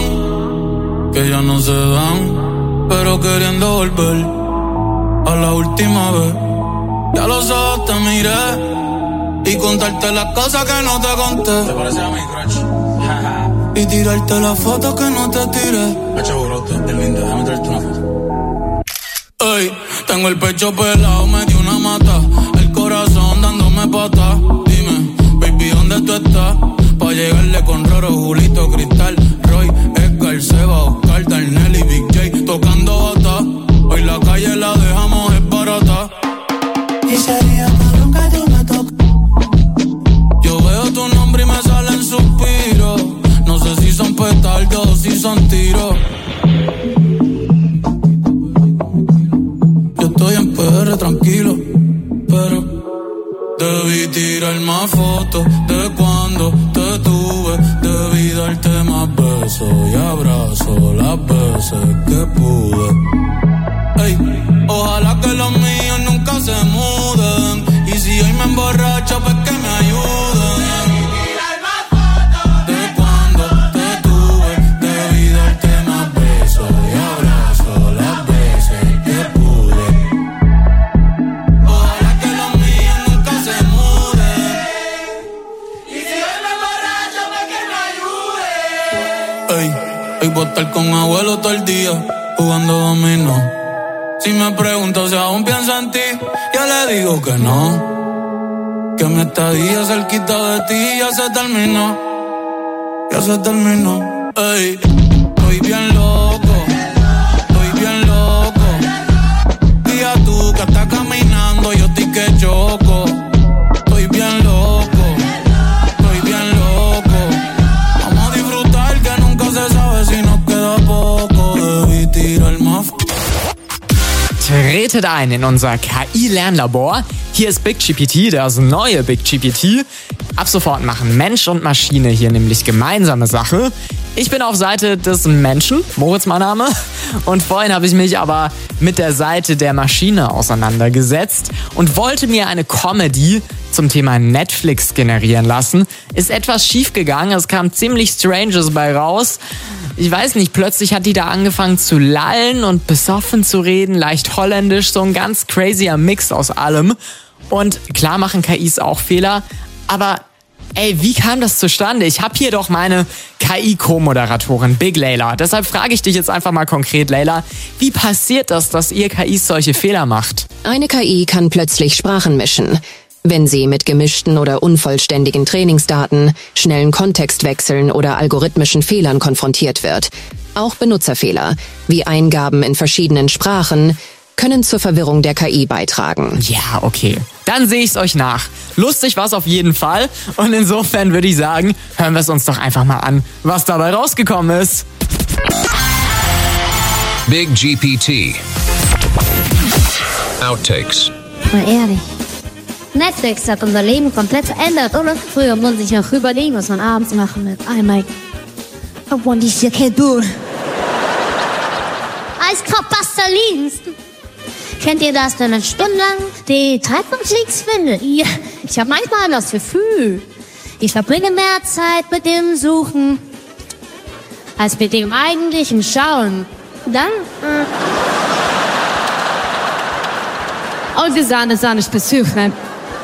dan, pero queriendo volver a la última vez. Ya los ojos te miré y contarte las cosas que no te conté. ¿Te parece a mi crush? Y tirarte las fotos que no te tiré. Hacho, bro, te lindo, déjame traerte una foto. Ey, tengo el pecho pelado, me dio una mata, el corazón dándome patas. Dime, baby, ¿dónde tú estás? Pa' llegarle con Roro, Julito, Cristal, Roy, Edgar, Seba, Oscar, Darnell y Big J tocando bata. Hoy la calle la dejamos es barata. Y sería cabrón que tú me tocas. Yo veo tu nombre y me salen suspiros. No sé si son petardos o si son tiros. Yo estoy en PR tranquilo, pero debí tirar más fotos de cuando te tuve. Debí darte más besos y abrazos las veces que pude. Ey, ojalá que los míos nunca se muden. Y si hoy me emborracho, pues que me ayuden. De cuando te tuve, debí darte más besos y abrazos las veces que pude. Ojalá que los míos nunca se muden. Y si hoy me emborracho, pues que me ayuden. Ey, hoy voy a estar con abuelo todo el día jugando dominó. Si me pregunto si aún pienso en ti, yo le digo que no. Que mi estadía cerquita de ti ya se terminó. Ya se terminó. Ey, estoy bien loco. Estoy bien loco. Día tú que estás caminando, yo estoy que choco. Estoy bien loco. Estoy bien loco. Vamos a disfrutar que nunca se sabe si nos queda poco. Debí tirar más. Tretet ein in unser KI-Lernlabor. Hier ist BigGPT, das neue BigGPT. Ab sofort machen Mensch und Maschine hier nämlich gemeinsame Sache. Ich bin auf Seite des Menschen, Moritz mein Name. Und vorhin habe ich mich aber mit der Seite der Maschine auseinandergesetzt und wollte mir eine Comedy zum Thema Netflix generieren lassen. Ist etwas schief gegangen, es kam ziemlich Stranges bei raus. Ich weiß nicht, plötzlich hat die da angefangen zu lallen und besoffen zu reden, leicht holländisch, so ein ganz crazyer Mix aus allem. Und klar machen KIs auch Fehler, aber ey, wie kam das zustande? Ich habe hier doch meine KI-Co-Moderatorin Big Layla. Deshalb frage ich dich jetzt einfach mal konkret, Layla, wie passiert das, dass ihr KIs solche Fehler macht? Eine KI kann plötzlich Sprachen mischen. Wenn sie mit gemischten oder unvollständigen Trainingsdaten, schnellen Kontextwechseln oder algorithmischen Fehlern konfrontiert wird. Auch Benutzerfehler, wie Eingaben in verschiedenen Sprachen, können zur Verwirrung der KI beitragen. Ja, okay. Dann sehe ich's euch nach. Lustig war's auf jeden Fall. Und insofern würde ich sagen, hören wir es uns doch einfach mal an, was dabei rausgekommen ist. BigGPT. Outtakes. Mal ehrlich. Netflix hat unser Leben komplett verändert, oder? Früher musste ich noch überlegen, was man abends machen mit einmal. Obwohl ich hier kein Bull. Eiskopf Pastelins. Kennt ihr das, wenn man stundenlang die Treibhausleaks findet? Ja, ich habe manchmal das Gefühl, ich verbringe mehr Zeit mit dem Suchen als mit dem eigentlichen Schauen. Dann, Und wir sahen es auch nicht besuchen.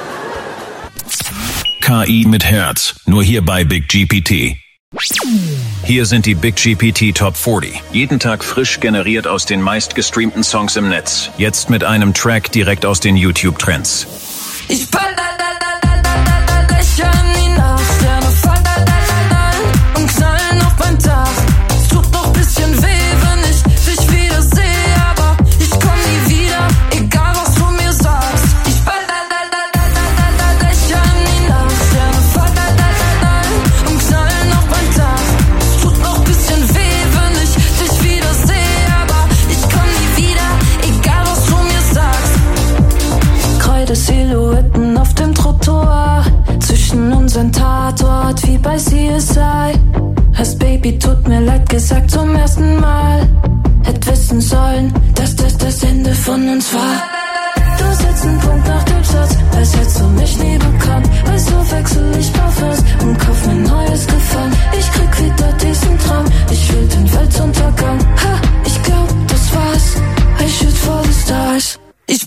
KI mit Herz, nur hier bei BigGPT. Hier sind die BigGPT Top 40. Jeden Tag frisch generiert aus den meistgestreamten Songs im Netz. Jetzt mit einem Track direkt aus den YouTube-Trends. Ich fall Löcher in die Nacht, Sterne fallen und knallen auf mein Dach. Es tut noch bisschen weh, wenn ich dich wieder sehe, aber ich komm nie wieder, egal was du mir sagst. Ich fall Löcher in die Nacht, Sterne fallen und knallen auf mein Dach. Es tut noch bisschen weh, wenn ich dich wieder sehe, aber ich komm nie wieder, egal was du mir sagst. Kreide Silhouetten auf dem Trottoir, zwischen unseren Tatort wie bei CSI. Hast Baby, tut mir leid gesagt zum ersten Mal. Hätt wissen sollen, dass das das Ende von uns war. Du sitzt setz einen Punkt nach dem Satz, als hättest du mich nie bekannt. Also wechsel ich Parfums und kauf mir neues Gefallen. Ich krieg wieder diesen Traum, ich will den Weltuntergang. Ha, ich glaub, das war's. I shoot for the stars. Ich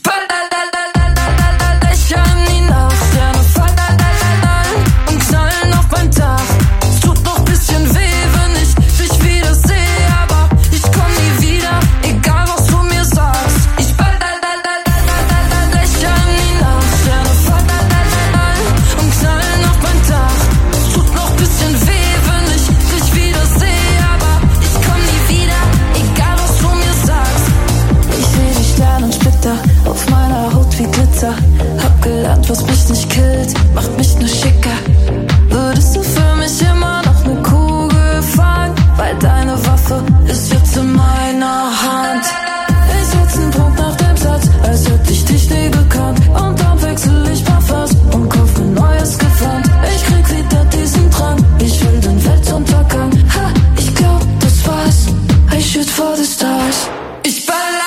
hab gelernt, was mich nicht killt, macht mich nur schicker. Würdest du für mich immer noch ne Kugel fangen? Weil deine Waffe ist jetzt in meiner Hand. Ich setz einen Punkt nach dem Satz, als hätte ich dich nie gekannt. Und dann wechsel ich Parfums und kauf mir neues Gewand. Ich krieg wieder diesen Drang, ich will den Weltuntergang. Ha, ich glaub, das war's. I shoot for the stars. Ich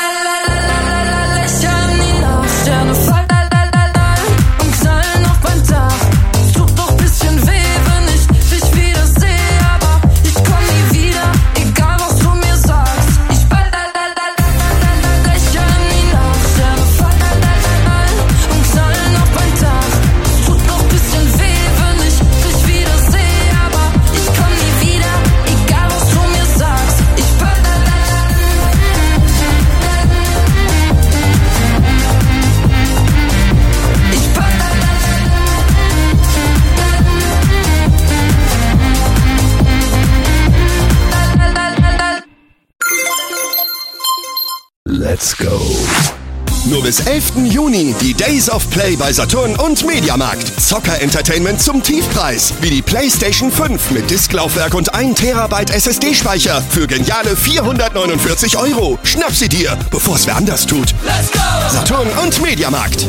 Sterne fallen und knallen auf mein Dach. Es tut doch bisschen weh, wenn ich dich wieder sehe, aber ich komm nie wieder, egal was du mir sagst. Ich lächle nie nach. Sterne fallen und knallen auf mein Dach. Es tut doch bisschen weh, wenn ich dich wieder sehe, aber ich komm nie wieder, egal was du mir sagst. Let's go. Nur bis 11. Juni die Days of Play bei Saturn und Mediamarkt. Zocker-Entertainment zum Tiefpreis. Wie die PlayStation 5 mit Disklaufwerk und 1 Terabyte SSD-Speicher für geniale 449 €. Schnapp sie dir, bevor es wer anders tut. Let's go! Saturn und Mediamarkt.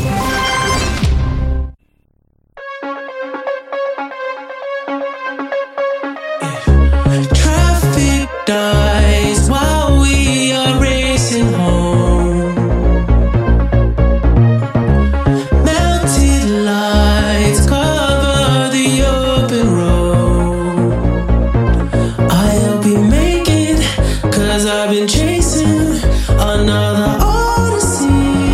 Traffic dies while we are racing home. Melted lights cover the open road. I'll be making, 'cause I've been chasing another odyssey.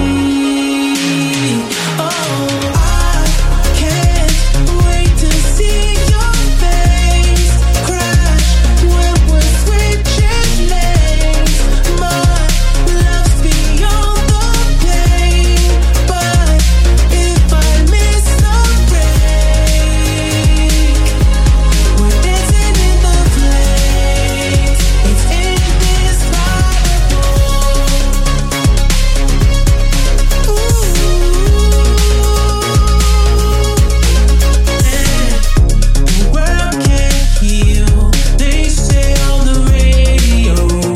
Oh, I can't wait to see your face crash when we're switching lanes. My love's beyond the pain, but if I miss the break, we're dancing in the flames. It's indescribable. The world can't heal, they say on the radio.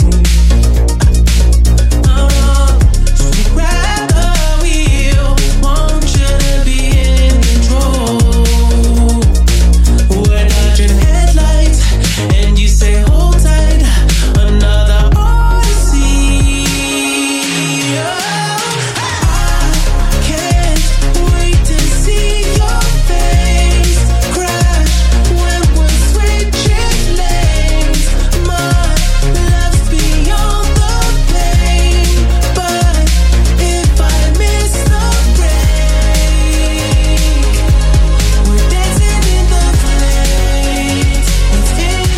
So grab the wheel, want you to be in control. We're dodging headlights, and you say hold tight, another odyssey. I can't wait to see your face crash when we're switching lanes. My love's beyond the pain, but if I miss the break, we're dancing in the flames. It's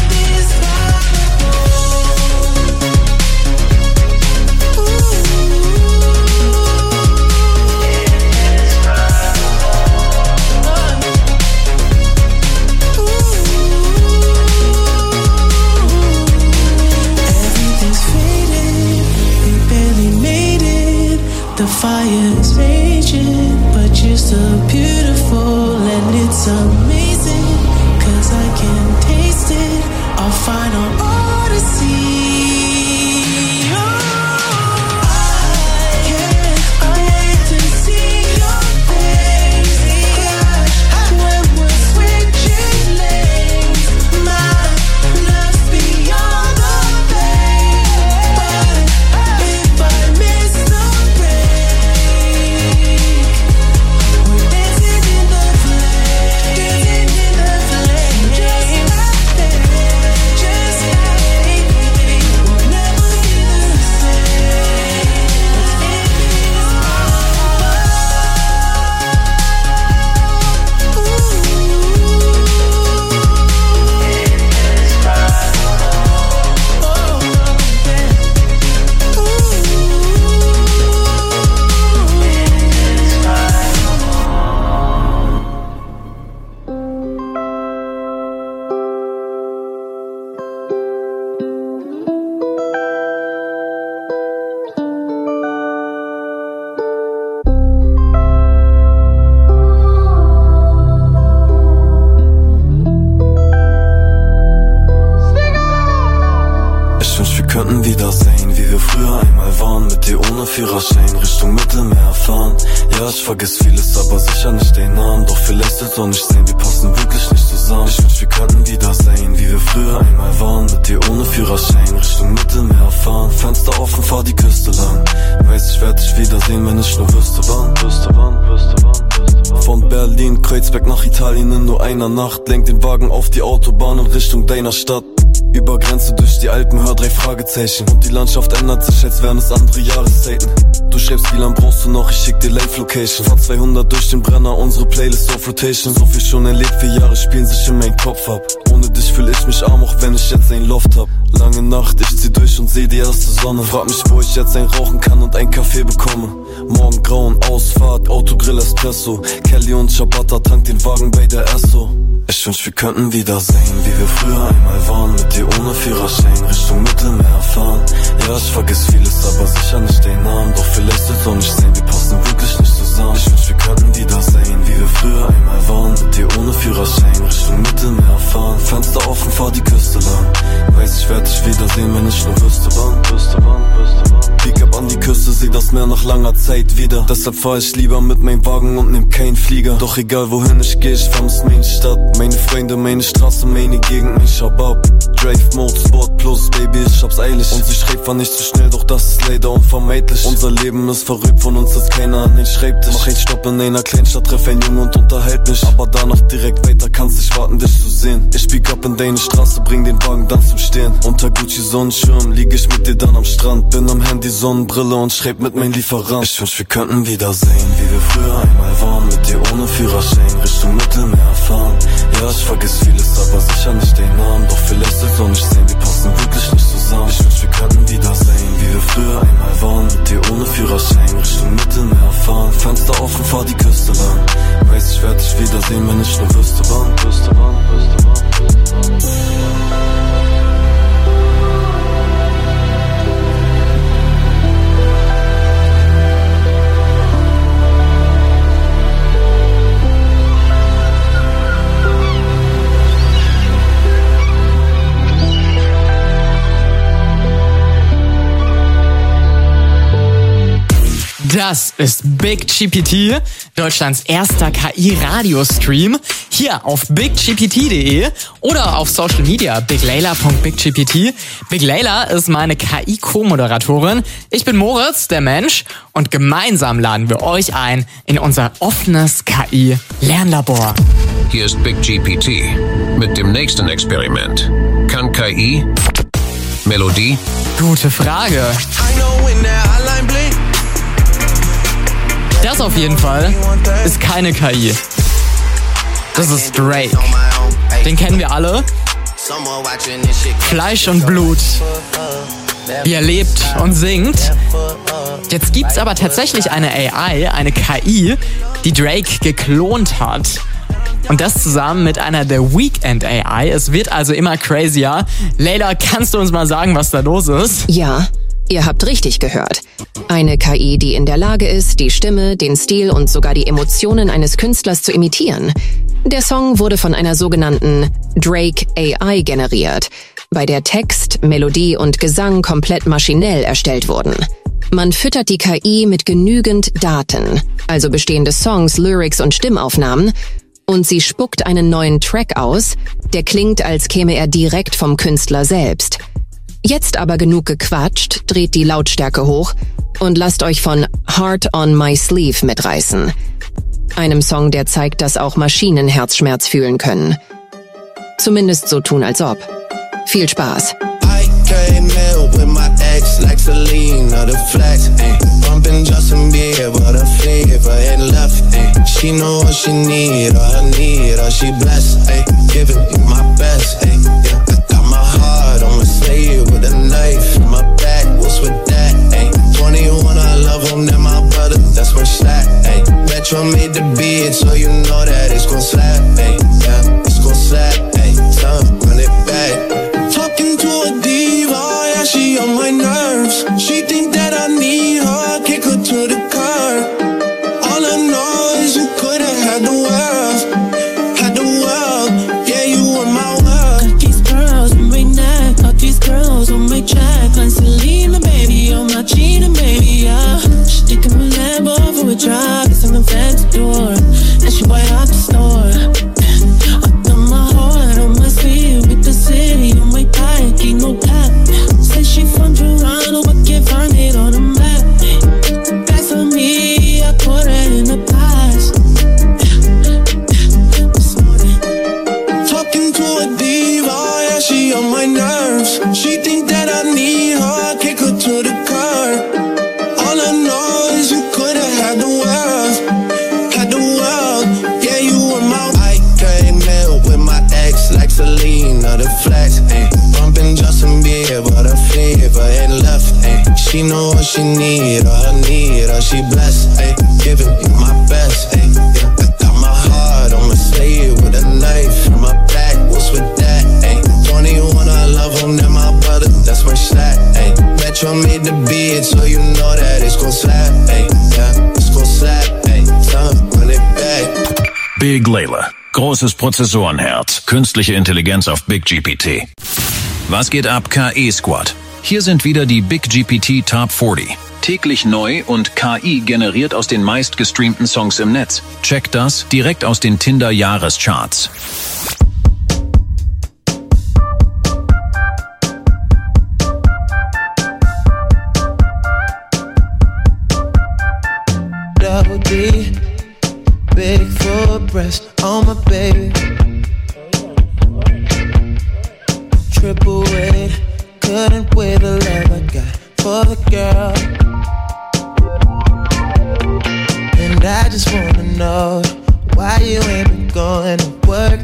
Everything's faded, we barely made it. The fire's raging, but you're still beautiful and it's amazing. 'Cause I can taste it, our final odyssey. I can't wait to see your face crash when we're switching lanes. My love's beyond the pain, but if I miss the break, früher einmal waren. Mit dir ohne Führerschein Richtung Mittelmeer fahren. Ja, ich vergiss vieles, aber sicher nicht den Namen. Doch vielleicht soll's auch nicht sehen, wir passen wirklich nicht zusammen. Ich wünsch, wir könnten wieder sein, wie wir früher einmal waren. Mit dir ohne Führerschein Richtung Mittelmeer fahren. Fenster offen, fahr die Küste lang. Weiß, ich werd dich wiedersehen, wenn ich nur wüsste wann. Von Berlin, Kreuzberg nach Italien in nur einer Nacht. Lenk den Wagen auf die Autobahn in Richtung deiner Stadt. Über Grenze durch die Alpen, hör 3 Fragezeichen. Und die Landschaft ändert sich, als wären es andere Jahreszeiten. Du schreibst, wie lang brauchst du noch, ich schick dir Live-Location. Fahr 200 durch den Brenner, unsere Playlist auf Rotation. So viel schon erlebt, 4 Jahre spielen sich in meinen Kopf ab. Ohne dich fühl ich mich arm, auch wenn ich jetzt ein Loft hab. Lange Nacht, ich zieh durch und seh die erste Sonne. Frag mich, wo ich jetzt ein rauchen kann und ein Kaffee bekomme. Morgen grauen, Ausfahrt, Autogrill, Espresso. Kelly und Ciabatta, tank den Wagen bei der Esso. Ich wünsch, wir könnten wieder sein, wie wir früher einmal waren. Mit dir ohne Führerschein Richtung Mittelmeer fahren. Ja, ich vergiss vieles, aber sicher nicht den Namen. Doch vielleicht soll's auch nicht sehen, wir passen wirklich nicht zusammen. Ich wünsch, wir könnten wieder sein, wie wir früher einmal waren. Mit dir ohne Führerschein Richtung Mittelmeer fahren. Fenster offen, fahr die Küste lang. Weiß, ich werd dich wiedersehen, wenn ich nur wüsste wann. Pick up an die Küste, seh das Meer nach langer Zeit wieder. Deshalb fahr ich lieber mit meinem Wagen und nehm keinen Flieger. Doch egal wohin ich geh, ich vermiss meine Stadt. Meine Freunde, meine Straße, meine Gegend, mein Shabab. Drive Mode, Sport Plus, Baby, ich hab's eilig. Und sie schreibt, war nicht zu schnell, doch das ist leider unvermeidlich. Unser Leben ist verrückt, von uns ist keiner an den Schreibtisch. Mach einen Stopp in einer Kleinstadt, treff einen Jungen und unterhalt mich. Aber danach direkt weiter, kannst nicht warten, dich zu sehen. Ich pick up in deine Straße, bring den Wagen dann zum Stehen. Unter Gucci Sonnenschirm, lieg ich mit dir dann am Strand. Bin am Handy, Sonnenbrille und schreib mit meinem Lieferant. Ich wünsch, wir könnten wieder sein, wie wir früher einmal waren. Mit dir ohne Führerschein Richtung Mittelmeer fahren. Ja, ich vergiss vieles, aber sicher nicht den Namen. Doch vielleicht soll's auch nicht sehen, wir passen wirklich nicht zusammen. Ich wünsch, wir könnten wieder sein, wie wir früher einmal waren. Mit dir ohne Führerschein Richtung Mittelmeer fahren. Fenster offen, fahr die Küste lang. Weiß, ich werd dich wiedersehen, wenn ich nur wüsste wann. Das ist Big GPT, Deutschlands erster KI-Radiostream, hier auf biggpt.de oder auf Social Media biglayla.biggpt. Big Layla ist meine KI-Co-Moderatorin. Ich bin Moritz, der Mensch, und gemeinsam laden wir euch ein in unser offenes KI-Lernlabor. Hier ist Big GPT mit dem nächsten Experiment. Kann KI Melodie? Gute Frage. Das auf jeden Fall ist keine KI. Das ist Drake. Den kennen wir alle. Fleisch und Blut. Wie er lebt und singt. Jetzt gibt's aber tatsächlich eine AI, eine KI, die Drake geklont hat. Und das zusammen mit einer The Weeknd AI. Es wird also immer crazier. Layla, kannst du uns mal sagen, was da los ist? Ja, ihr habt richtig gehört. Eine KI, die in der Lage ist, die Stimme, den Stil und sogar die Emotionen eines Künstlers zu imitieren. Der Song wurde von einer sogenannten Drake AI generiert, bei der Text, Melodie und Gesang komplett maschinell erstellt wurden. Man füttert die KI mit genügend Daten, also bestehende Songs, Lyrics und Stimmaufnahmen, und sie spuckt einen neuen Track aus, der klingt, als käme er direkt vom Künstler selbst. Jetzt aber genug gequatscht, dreht die Lautstärke hoch und lasst euch von Heart on My Sleeve mitreißen. Einem Song, der zeigt, dass auch Maschinen Herzschmerz fühlen können. Zumindest so tun, als ob. Viel Spaß. Came in with my ex like Celine or the flex, bumping Justin Bieber, the fever ain't left, she know what she need, or she blessed, giving you my best, yeah. I got my heart on my sleeve with a knife in my back, what's with that, 21, I love him, then my brother, that's where it's at, Metro made the beat, so you know that it's gon' slap, yeah, it's gon' slap, time, run it back. Talking to a diva, yeah, she on my nerves. She think that I need her, kick her to the curb. All I know is you could've had the world, yeah, you were my world. Got these girls on my neck, got these girls on my check. Like Selena, baby, on my She know what she need, all I need, all she blessed, ayy. Giving me my best, ayy. Yeah, I got my heart, I'ma say it with a knife in my back. What's with that, ayy? 21, I love him, that my brother, that's my shot, ayy. Metro made the beat, so you know that it's gon' slap, ayy. Yeah, it's gon' slap, ayy. Tell him, run it back. Big Layla. Großes Prozessorenherz. Künstliche Intelligenz auf Big GPT. Was geht ab, KI Squad? Hier sind wieder die Big GPT Top 40. Täglich neu und KI generiert aus den meistgestreamten Songs im Netz. Checkt das direkt aus den Tinder Jahrescharts. Double D, big full breast on my baby. Triple weight, couldn't weigh the love I got for the girl. And I just wanna know why you ain't been going to work.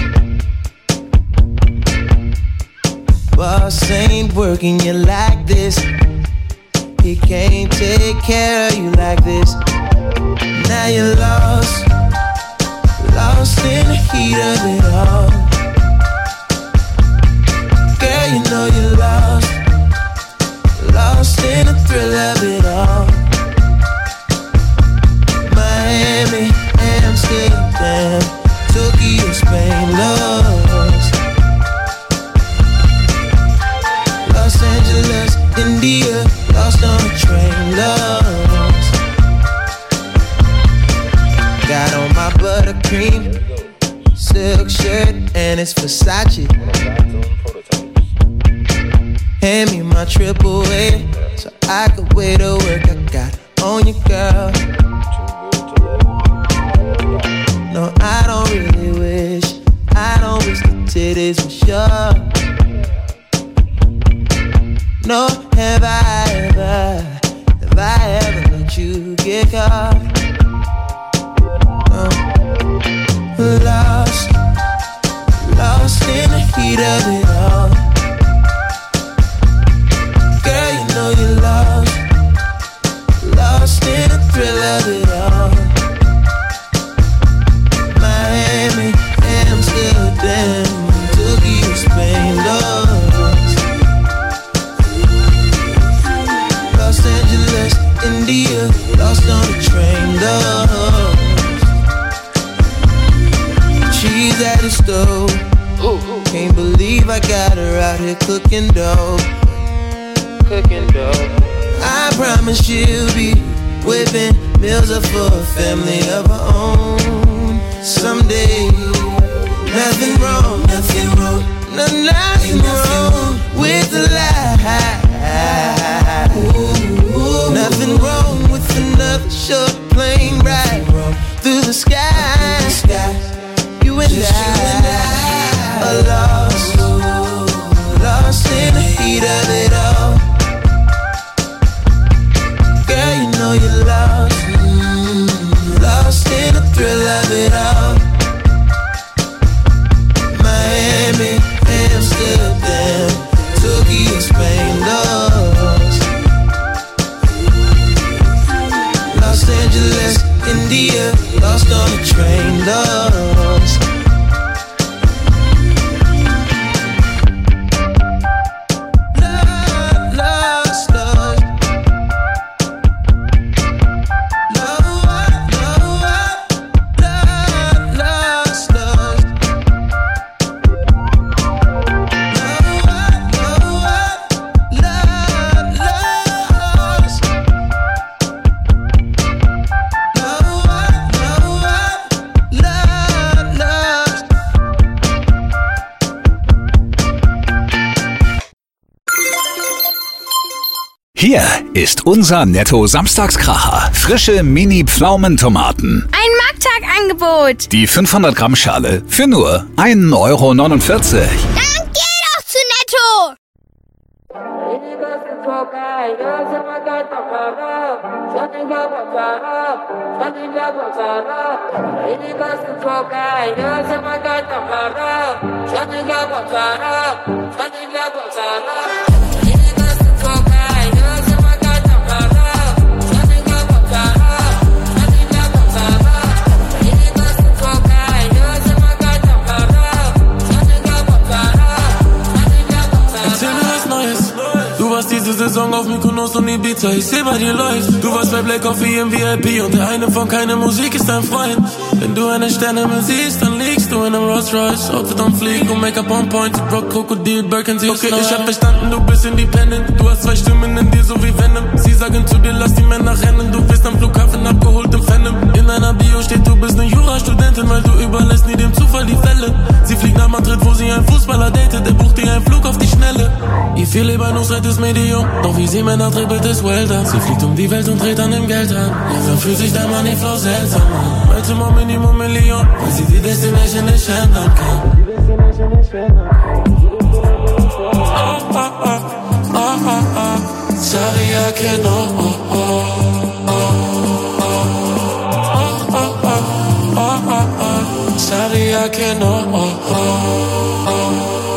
Boss ain't working you like this. He can't take care of you like this. Now you're lost, lost in the heat of it all. Girl, you know you're lost, lost in the thrill of it all. Miami, Amsterdam, Tokyo, Spain, lost. Los Angeles, India, lost on a train, lost. Got on my buttercream silk shirt and it's Versace. Hand me my triple A so I could wear the work I got on you, girl. No, I don't really wish the titties were sure. No, have I ever let you get caught? Lost, lost in the heat of it all. Girl, you know you're lost, lost in the thrill of it all. Miami, Amsterdam, Tokyo, Spain, lost. Los Angeles, India, lost on the train, lost. She's at the stove. Can't believe I got her out here cooking dough. I promise she'll be whipping meals up for a family of her own someday. Nothing wrong, nothing wrong with the lie. Nothing wrong with another short plane ride through the sky. You and I are lost, lost in the heat of it all. Girl, you know you're lost, lost in the thrill of it all. Miami, Amsterdam, Tokyo, Spain, lost. Los Angeles, India, lost on the train, lost. Hier ist unser Netto-Samstagskracher. Frische Mini-Pflaumentomaten. Ein Markttagangebot. Die 500 Gramm Schale für nur 1,49 €. Dann geh doch zu Netto. Ibiza, ich seh bei dir läuft. Du warst bei Black Coffee im VIP und der eine von keine Musik ist dein Freund. Wenn du eine Sterne siehst, dann liegst du in einem Rolls Royce. Outfit on fleek und Make-up on point. Rock, Krokodil, Birkin, sie okay, ich hab verstanden, du bist independent. Du hast 2 Stimmen in dir, so wie Venom. Sie sagen zu dir, lass die Männer rennen. Du bist am Flughafen abgeholt im Phantom. In deiner Bio steht, du bist ne Jurastudentin, weil du überlässt nie dem Zufall die Fälle. Sie fliegt nach Madrid, wo sie einen Fußballer datet. Er bucht ihr einen Flug auf die Schnelle. Ihr viel lieber Nusret ist Medium. Doch wie sie Männer dribbelt, ist well done. Sie fliegt um die Welt und dreht an dem Geld an. Ja, dann fühlt sich der Moneyflow seltsam an. Maximum, Minimum, Million. Weil sie die Destination nicht ändern kann. Oh, oh, oh, oh, oh, oh. Sorry, I can't, oh, oh, oh, oh, oh, oh, oh, oh, oh. Sorry, I can't, oh, oh, oh, oh, oh.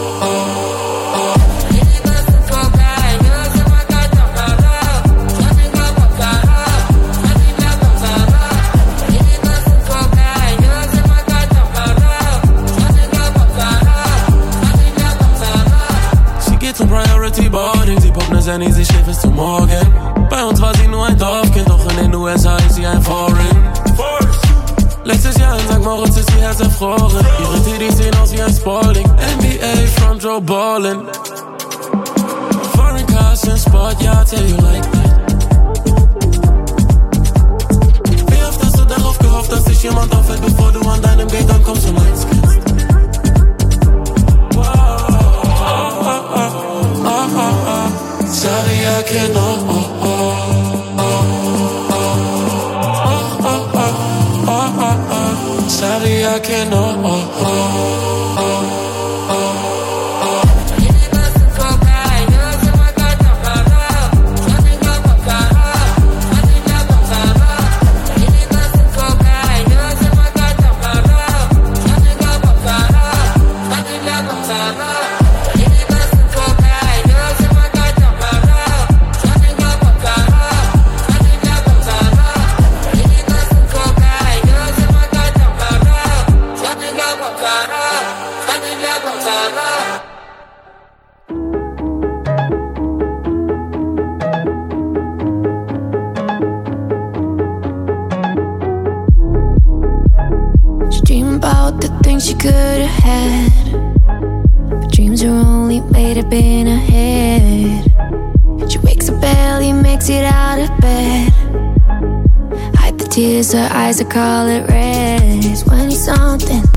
Zum Priority Boarding, sie poppt ne Sandy, sie schläft bis zum Morgen. Bei uns war sie nur ein Dorfkind, doch in den USA ist sie ein Foreign. Letztes Jahr in St. Moritz ist ihr Herz erfroren. Ihre Titties sehen aus wie ein Spalding. NBA Front Row Ballin'. Foreign cars in Sport, yeah, I tell you like that. Wie oft hast du darauf gehofft, dass dich jemand auffällt, bevor du an deinem Gate ankommst und eins kennst? Sorry, I can't, oh, oh, oh, oh, oh, oh, oh, oh, oh. Sorry, I can't, oh, oh, oh, oh, oh. She could have had, but dreams are only made up in her head. She wakes up early, makes it out of bed. Hide the tears, her eyes are color red. 20-something